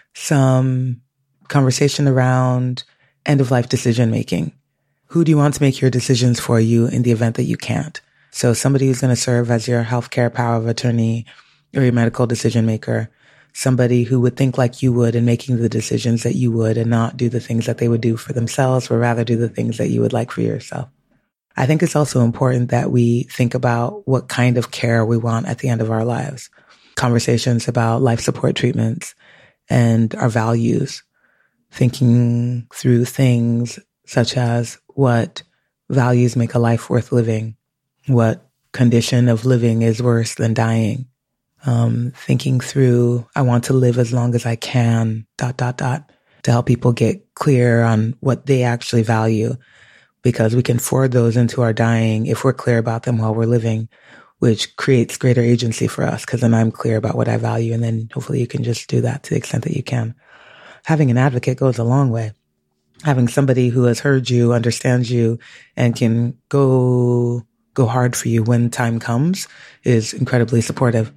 some conversation around end-of-life decision-making. Who do you want to make your decisions for you in the event that you can't? So somebody who's going to serve as your healthcare power of attorney or your medical decision-maker, somebody who would think like you would in making the decisions that you would and not do the things that they would do for themselves, but rather do the things that you would like for yourself. I think it's also important that we think about what kind of care we want at the end of our lives. Conversations about life support treatments and our values. Thinking through things such as what values make a life worth living, what condition of living is worse than dying. Thinking through, I want to live as long as I can, ... to help people get clear on what they actually value. Because we can forward those into our dying if we're clear about them while we're living, which creates greater agency for us, because then I'm clear about what I value, and then hopefully you can just do that to the extent that you can. Having an advocate goes a long way. Having somebody who has heard you, understands you, and can go hard for you when time comes is incredibly supportive.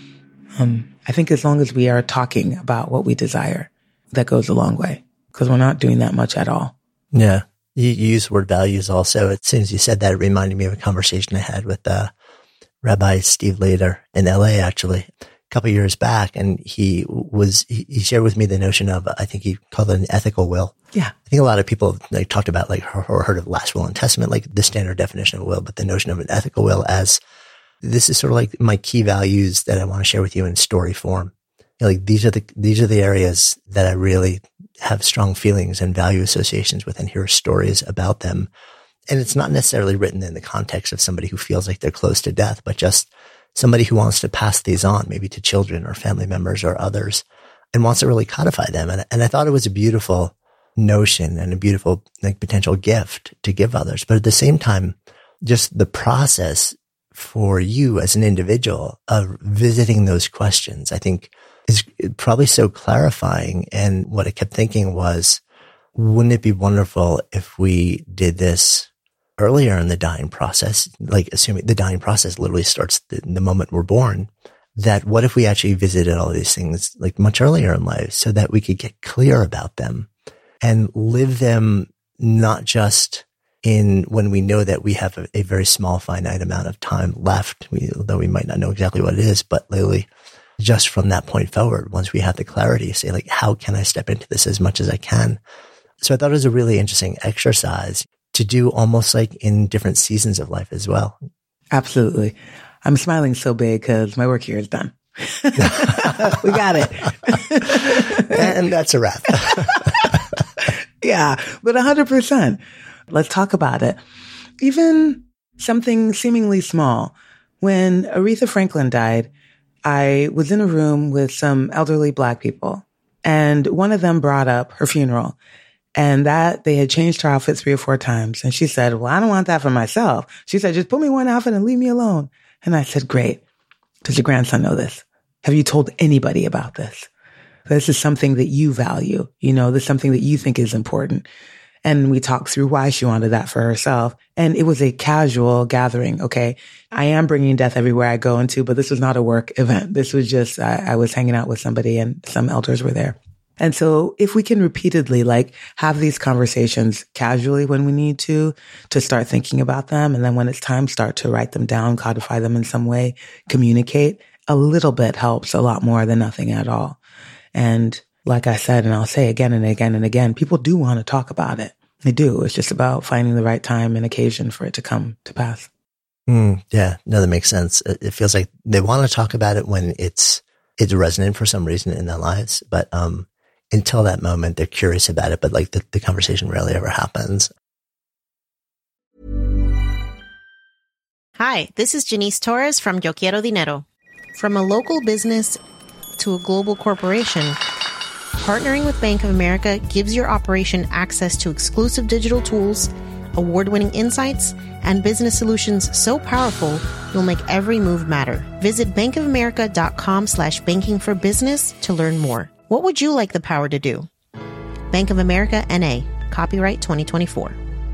I think as long as we are talking about what we desire, that goes a long way, because we're not doing that much at all. Yeah. You use the word values also. As soon as you said that, it reminded me of a conversation I had with Rabbi Steve Lader in LA, actually, a couple of years back. And he shared with me the notion of, I think he called it an ethical will. Yeah. I think a lot of people talked about or heard of last will and testament, the standard definition of a will, but the notion of an ethical will as this is sort of my key values that I want to share with you in story form. These are the areas that I really have strong feelings and value associations with, and hear stories about them. And it's not necessarily written in the context of somebody who feels like they're close to death, but just somebody who wants to pass these on, maybe to children or family members or others, and wants to really codify them. And I thought it was a beautiful notion and a beautiful potential gift to give others. But at the same time, just the process for you as an individual of visiting those questions, I think, is probably so clarifying. And what I kept thinking was, wouldn't it be wonderful if we did this earlier in the dying process? Assuming the dying process literally starts the moment we're born, that what if we actually visited all these things much earlier in life so that we could get clear about them and live them not just in when we know that we have a very small finite amount of time left, though we might not know exactly what it is, but literally just from that point forward, once we have the clarity, say how can I step into this as much as I can? So I thought it was a really interesting exercise to do almost like in different seasons of life as well. Absolutely. I'm smiling so big because my work here is done. We got it. And that's a wrap. Yeah, but 100%. Let's talk about it. Even something seemingly small. When Aretha Franklin died, I was in a room with some elderly Black people, and one of them brought up her funeral and that they had changed her outfit 3 or 4 times. And she said, well, I don't want that for myself. She said, just put me one outfit and leave me alone. And I said, great. Does your grandson know this? Have you told anybody about this? This is something that you value. You know, this is something that you think is important. And we talked through why she wanted that for herself. And it was a casual gathering. Okay. I am bringing death everywhere I go into, but this was not a work event. This was just, I was hanging out with somebody and some elders were there. And so if we can repeatedly have these conversations casually when we need to start thinking about them. And then when it's time, start to write them down, codify them in some way, communicate, a little bit helps a lot more than nothing at all. And like I said, and I'll say again and again and again, people do want to talk about it. They do. It's just about finding the right time and occasion for it to come to pass. Yeah, no, that makes sense. It feels like they want to talk about it when it's resonant for some reason in their lives. But until that moment, they're curious about it. But the conversation rarely ever happens. Hi, this is Janice Torres from Yo Quiero Dinero. From a local business to a global corporation, partnering with Bank of America gives your operation access to exclusive digital tools, award-winning insights, and business solutions so powerful, you'll make every move matter. Visit bankofamerica.com/banking for business to learn more. What would you like the power to do? Bank of America, N.A. Copyright 2024.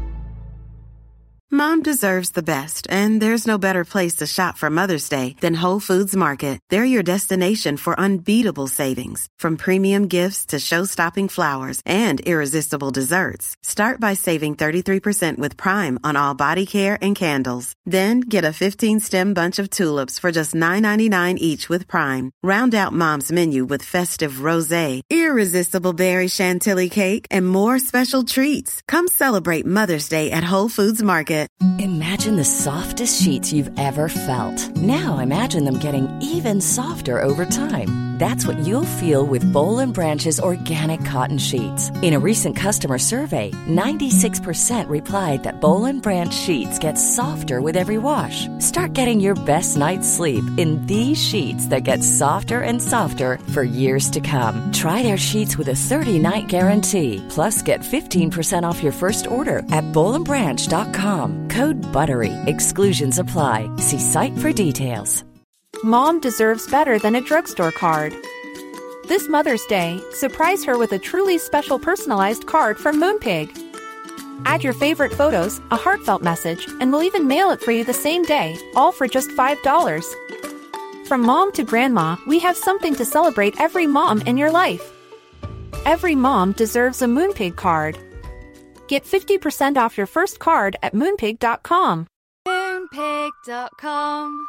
Mom deserves the best, and there's no better place to shop for Mother's Day than Whole Foods Market. They're your destination for unbeatable savings, from premium gifts to show-stopping flowers and irresistible desserts. Start by saving 33% with Prime on all body care and candles. Then get a 15-stem bunch of tulips for just $9.99 each with Prime. Round out Mom's menu with festive rosé, irresistible berry chantilly cake, and more special treats. Come celebrate Mother's Day at Whole Foods Market. Imagine the softest sheets you've ever felt. Now imagine them getting even softer over time. That's what you'll feel with Boll & Branch's organic cotton sheets. In a recent customer survey, 96% replied that Boll & Branch sheets get softer with every wash. Start getting your best night's sleep in these sheets that get softer and softer for years to come. Try their sheets with a 30-night guarantee. Plus, get 15% off your first order at bollandbranch.com. Code BUTTERY. Exclusions apply. See site for details. Mom deserves better than a drugstore card. This Mother's Day, surprise her with a truly special personalized card from Moonpig. Add your favorite photos, a heartfelt message, and we'll even mail it for you the same day, all for just $5. From mom to grandma, we have something to celebrate every mom in your life. Every mom deserves a Moonpig card. Get 50% off your first card at Moonpig.com. Moonpig.com.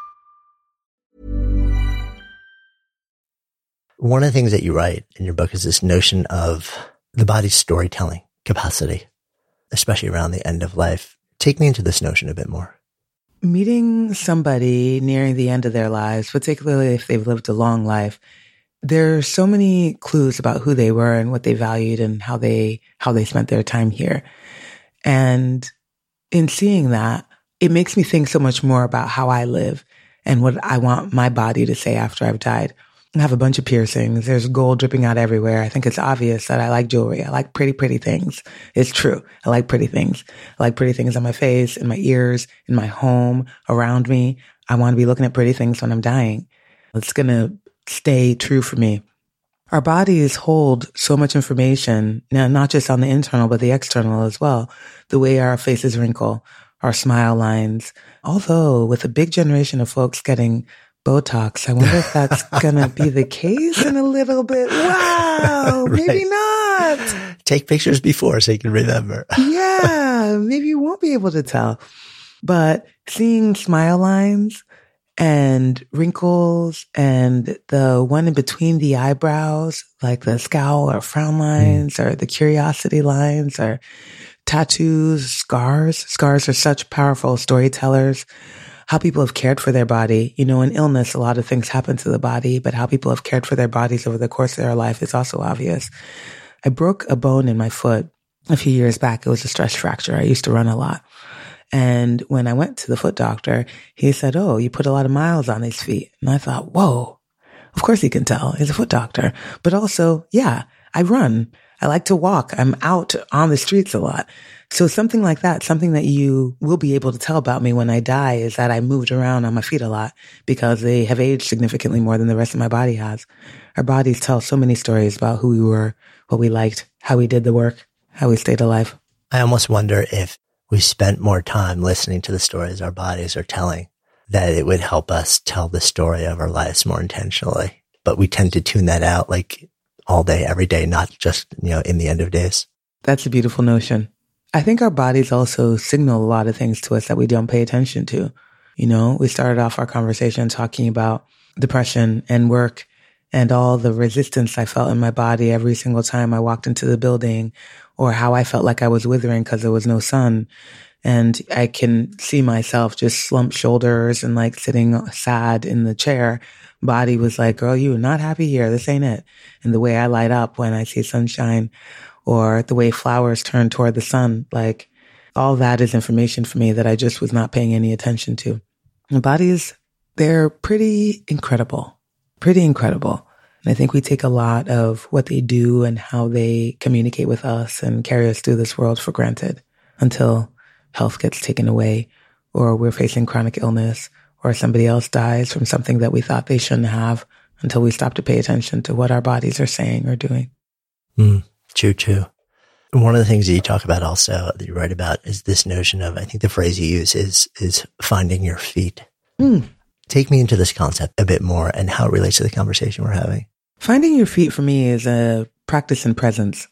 One of the things that you write in your book is this notion of the body's storytelling capacity, especially around the end of life. Take me into this notion a bit more. Meeting somebody nearing the end of their lives, particularly if they've lived a long life, there are so many clues about who they were and what they valued and how they spent their time here. And in seeing that, it makes me think so much more about how I live and what I want my body to say after I've died. I have a bunch of piercings. There's gold dripping out everywhere. I think it's obvious that I like jewelry. I like pretty things. It's true. I like pretty things. I like pretty things on my face, in my ears, in my home, around me. I want to be looking at pretty things when I'm dying. It's going to stay true for me. Our bodies hold so much information, now, not just on the internal, but the external as well. The way our faces wrinkle, our smile lines. Although with a big generation of folks getting Botox, I wonder if that's going to be the case in a little bit. Wow, Right. maybe not. Take pictures before so you can remember. Yeah, maybe you won't be able to tell. But seeing smile lines and wrinkles and the one in between the eyebrows, like the scowl or frown lines or the curiosity lines, or tattoos, scars. Scars are such powerful storytellers. How people have cared for their body. You know, in illness, a lot of things happen to the body, but how people have cared for their bodies over the course of their life is also obvious. I broke a bone in my foot a few years back. It was a stress fracture. I used to run a lot. And when I went to the foot doctor, he said, "Oh, you put a lot of miles on these feet." And I thought, whoa, of course he can tell. He's a foot doctor. But also, yeah, I run. I like to walk. I'm out on the streets a lot. So something like that, something that you will be able to tell about me when I die is that I moved around on my feet a lot because they have aged significantly more than the rest of my body has. Our bodies tell so many stories about who we were, what we liked, how we did the work, how we stayed alive. I almost wonder if we spent more time listening to the stories our bodies are telling, that it would help us tell the story of our lives more intentionally. But we tend to tune that out like all day, every day, not just, in the end of days. That's a beautiful notion. I think our bodies also signal a lot of things to us that we don't pay attention to. We started off our conversation talking about depression and work and all the resistance I felt in my body every single time I walked into the building, or how I felt like I was withering because there was no sun. And I can see myself just slumped shoulders and like sitting sad in the chair. Body was like, "Girl, you're not happy here. This ain't it." And the way I light up when I see sunshine, or the way flowers turn toward the sun, like all that is information for me that I just was not paying any attention to. And bodies, they're pretty incredible. And I think we take a lot of what they do and how they communicate with us and carry us through this world for granted until health gets taken away, or we're facing chronic illness, or somebody else dies from something that we thought they shouldn't have, until we stop to pay attention to what our bodies are saying or doing. True. And one of the things that you talk about also, that you write about, is this notion of, I think the phrase you use is finding your feet. Take me into this concept a bit more and how it relates to the conversation we're having. Finding your feet for me is a practice in presence.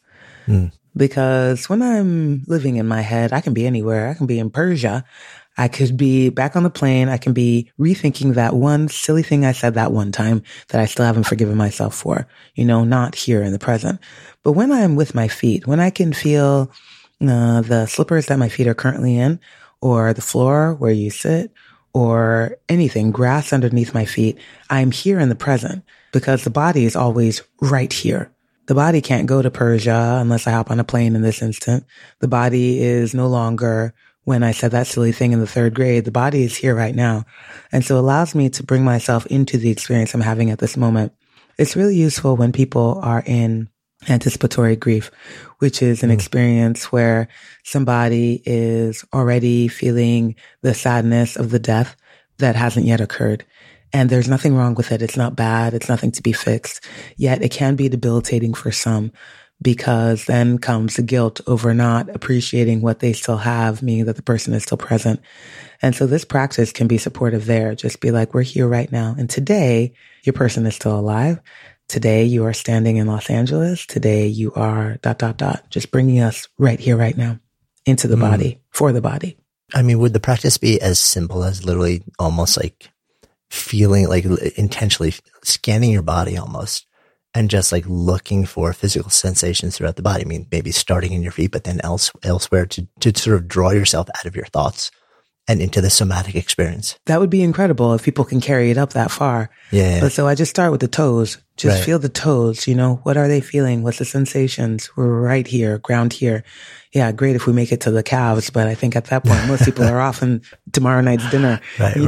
Because when I'm living in my head, I can be anywhere. I can be in Persia. I could be back on the plane. I can be rethinking that one silly thing I said that one time that I still haven't forgiven myself for, not here in the present. But when I'm with my feet, when I can feel the slippers that my feet are currently in, or the floor where you sit, or anything, grass underneath my feet, I'm here in the present, because the body is always right here. The body can't go to Persia unless I hop on a plane in this instant. The body is no longer when I said that silly thing in the 3rd grade. The body is here right now. And so it allows me to bring myself into the experience I'm having at this moment. It's really useful when people are in anticipatory grief, which is an experience where somebody is already feeling the sadness of the death that hasn't yet occurred. And there's nothing wrong with it. It's not bad. It's nothing to be fixed. Yet it can be debilitating for some, because then comes the guilt over not appreciating what they still have, meaning that the person is still present. And so this practice can be supportive there. Just be like, we're here right now. And today, your person is still alive. Today, you are standing in Los Angeles. Today, you are ... Just bringing us right here, right now, into the body, for the body. I mean, would the practice be as simple as literally almost like feeling, like intentionally scanning your body almost, and just like looking for physical sensations throughout the body? I mean, maybe starting in your feet, but then elsewhere to sort of draw yourself out of your thoughts and into the somatic experience. That would be incredible if people can carry it up that far. Yeah. But so I just start with the toes. Just feel the toes, what are they feeling? What's the sensations? We're right here, ground here. Yeah, great if we make it to the calves, but I think at that point, most people are off in tomorrow night's dinner. Right.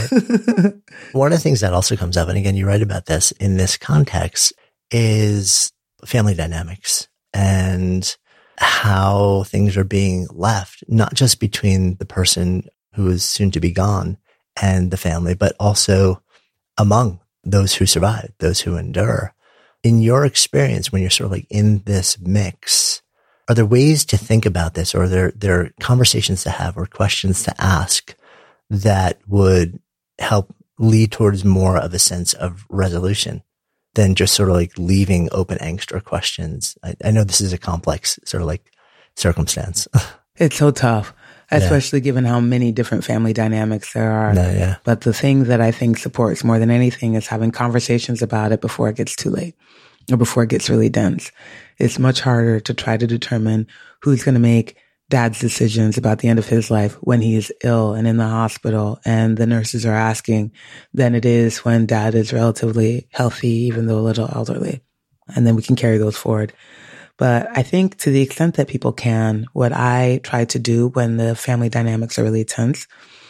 One of the things that also comes up, and again, you write about this in this context, is family dynamics and how things are being left, not just between the person who is soon to be gone and the family, but also among those who survive, those who endure. In your experience, when you're sort of like in this mix, are there ways to think about this, or are there conversations to have or questions to ask that would help lead towards more of a sense of resolution than just sort of like leaving open angst or questions? I know this is a complex sort of like circumstance. It's so tough, especially given how many different family dynamics there are. But the thing that I think supports more than anything is having conversations about it before it gets too late, or before it gets really dense. It's much harder to try to determine who's going to make dad's decisions about the end of his life when he is ill and in the hospital and the nurses are asking than it is when dad is relatively healthy, even though a little elderly. And then we can carry those forward. But I think to the extent that people can, what I try to do when the family dynamics are really tense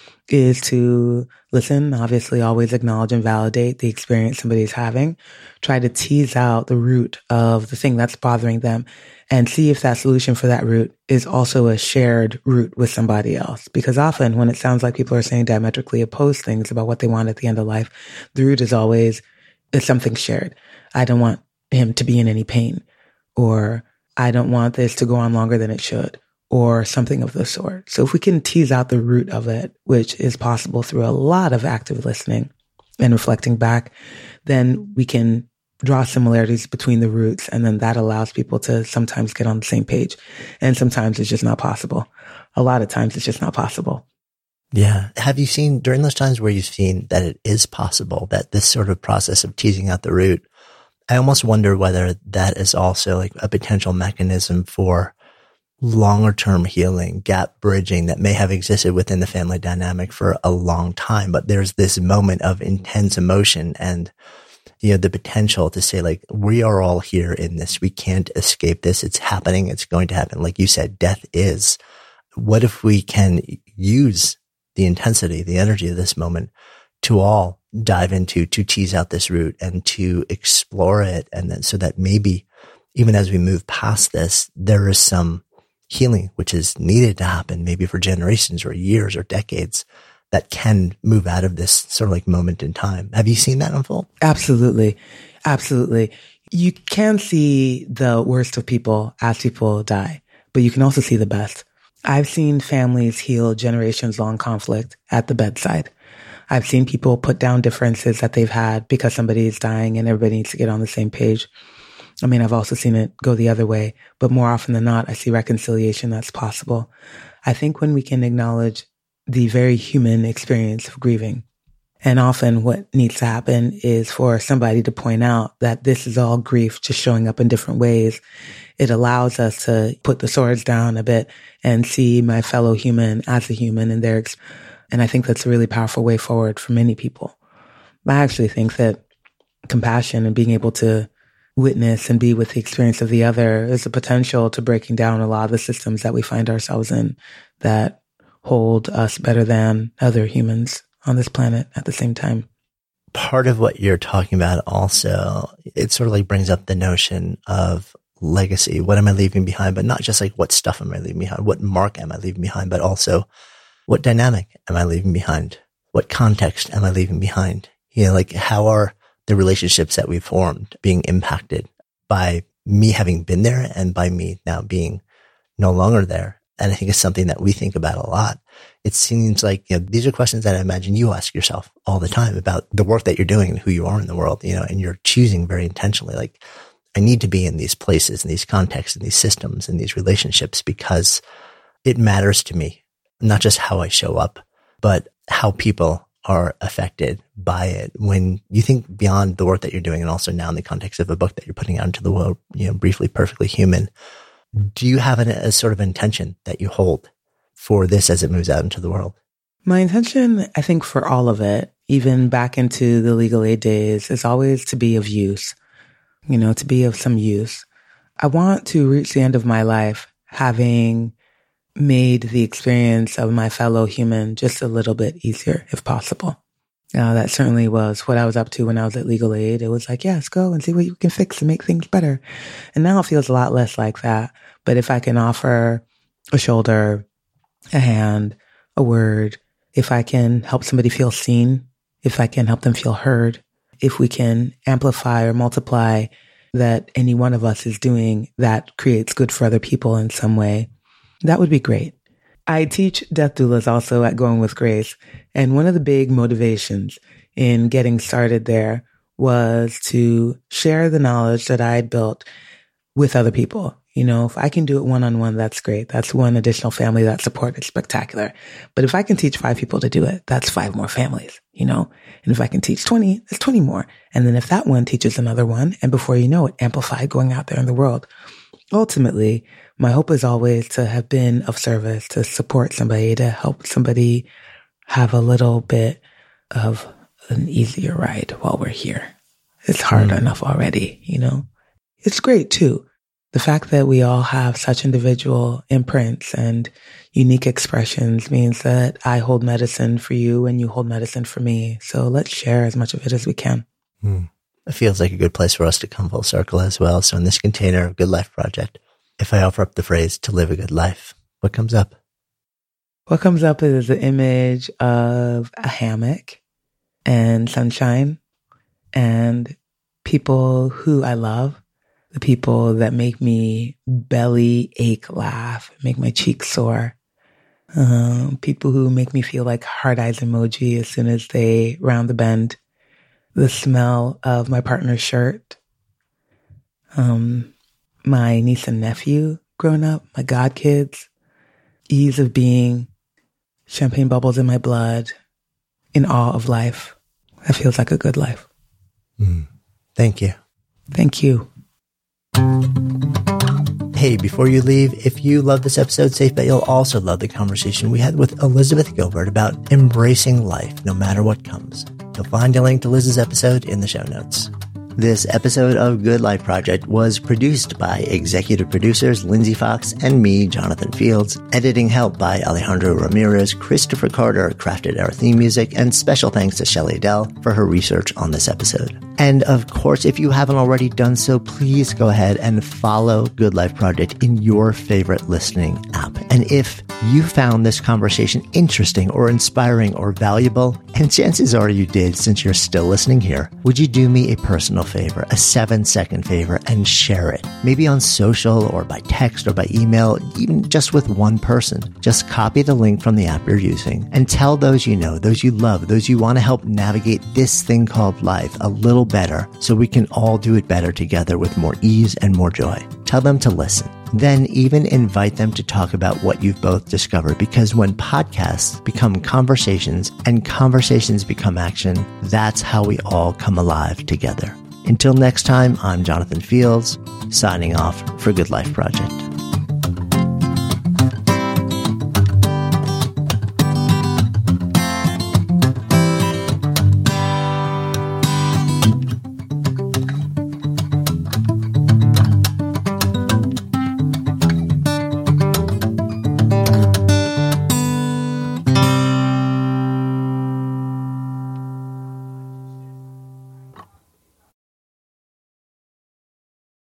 is to listen, obviously always acknowledge and validate the experience somebody's having, try to tease out the root of the thing that's bothering them and see if that solution for that root is also a shared root with somebody else. Because often when it sounds like people are saying diametrically opposed things about what they want at the end of life, the root is always something shared. I don't want him to be in any pain, or I don't want this to go on longer than it should, or something of the sort. So if we can tease out the root of it, which is possible through a lot of active listening and reflecting back, then we can draw similarities between the roots. And then that allows people to sometimes get on the same page. And sometimes it's just not possible. A lot of times it's just not possible. Yeah. Have you seen during those times where you've seen that it is possible, that this sort of process of teasing out the root, I almost wonder whether that is also like a potential mechanism for longer term healing, gap bridging that may have existed within the family dynamic for a long time. But there's this moment of intense emotion and, the potential to say like, we are all here in this. We can't escape this. It's happening. It's going to happen. Like you said, death is. What if we can use the intensity, the energy of this moment to all dive into, to tease out this root and to explore it. And then so that maybe even as we move past this, there is some healing, which is needed to happen maybe for generations or years or decades that can move out of this sort of like moment in time. Have you seen that unfold? Absolutely. Absolutely. You can see the worst of people as people die, but you can also see the best. I've seen families heal generations long conflict at the bedside. I've seen people put down differences that they've had because somebody is dying and everybody needs to get on the same page. I mean, I've also seen it go the other way, but more often than not, I see reconciliation that's possible. I think when we can acknowledge the very human experience of grieving, and often what needs to happen is for somebody to point out that this is all grief just showing up in different ways. It allows us to put the swords down a bit and see my fellow human as a human and their experience. And I think that's a really powerful way forward for many people. I actually think that compassion and being able to witness and be with the experience of the other is a potential to breaking down a lot of the systems that we find ourselves in that hold us better than other humans on this planet at the same time. Part of what you're talking about also, it sort of like brings up the notion of legacy. What am I leaving behind? But not just like what stuff am I leaving behind? What mark am I leaving behind? But also what dynamic am I leaving behind? What context am I leaving behind? Like how are the relationships that we've formed being impacted by me having been there and by me now being no longer there? And I think it's something that we think about a lot. It seems like, these are questions that I imagine you ask yourself all the time about the work that you're doing and who you are in the world, and you're choosing very intentionally, like, I need to be in these places, in these contexts, in these systems, in these relationships, because it matters to me, not just how I show up, but how people are affected by it. When you think beyond the work that you're doing, and also now in the context of a book that you're putting out into the world, briefly, Perfectly Human, do you have a sort of intention that you hold for this as it moves out into the world? My intention, I think, for all of it, even back into the legal aid days, is always to be of use, to be of some use. I want to reach the end of my life having made the experience of my fellow human just a little bit easier, if possible. That certainly was what I was up to when I was at Legal Aid. It was like, yes, go and see what you can fix to make things better. And now it feels a lot less like that. But if I can offer a shoulder, a hand, a word, if I can help somebody feel seen, if I can help them feel heard, if we can amplify or multiply that any one of us is doing that creates good for other people in some way, that would be great. I teach death doulas also at Going with Grace. And one of the big motivations in getting started there was to share the knowledge that I had built with other people. If I can do it one-on-one, that's great. That's one additional family that support is spectacular. But if I can teach 5 people to do it, that's 5 more families, And if I can teach 20, that's 20 more. And then if that one teaches another one, and before you know it, amplify going out there in the world. ultimately, my hope is always to have been of service, to support somebody, to help somebody have a little bit of an easier ride while we're here. It's hard enough already, you know? It's great too. The fact that we all have such individual imprints and unique expressions means that I hold medicine for you and you hold medicine for me. So let's share as much of it as we can. It feels like a good place for us to come full circle as well. So in this container of Good Life Project, if I offer up the phrase to live a good life, what comes up? What comes up is the image of a hammock and sunshine and people who I love, the people that make me belly ache laugh, make my cheeks sore, people who make me feel like heart eyes emoji as soon as they round the bend, the smell of my partner's shirt, my niece and nephew growing up, my godkids, ease of being, champagne bubbles in my blood, in awe of life. That feels like a good life. Thank you. Thank you. Hey, before you leave, if you love this episode, safe bet you'll also love the conversation we had with Elizabeth Gilbert about embracing life no matter what comes. You'll find a link to Liz's episode in the show notes. This episode of Good Life Project was produced by executive producers Lindsay Fox and me, Jonathan Fields. Editing help by Alejandro Ramirez. Christopher Carter crafted our theme music, and special thanks to Shelley Adele for her research on this episode. And of course, if you haven't already done so, please go ahead and follow Good Life Project in your favorite listening app. And if you found this conversation interesting or inspiring or valuable, and chances are you did since you're still listening here, would you do me a personal favor, a 7-second favor, and share it? Maybe on social or by text or by email, even just with one person. Just copy the link from the app you're using and tell those you know, those you love, those you want to help navigate this thing called life a little better so we can all do it better together with more ease and more joy. Tell them to listen. Then even invite them to talk about what you've both discovered, because when podcasts become conversations and conversations become action, that's how we all come alive together. Until next time, I'm Jonathan Fields, signing off for Good Life Project.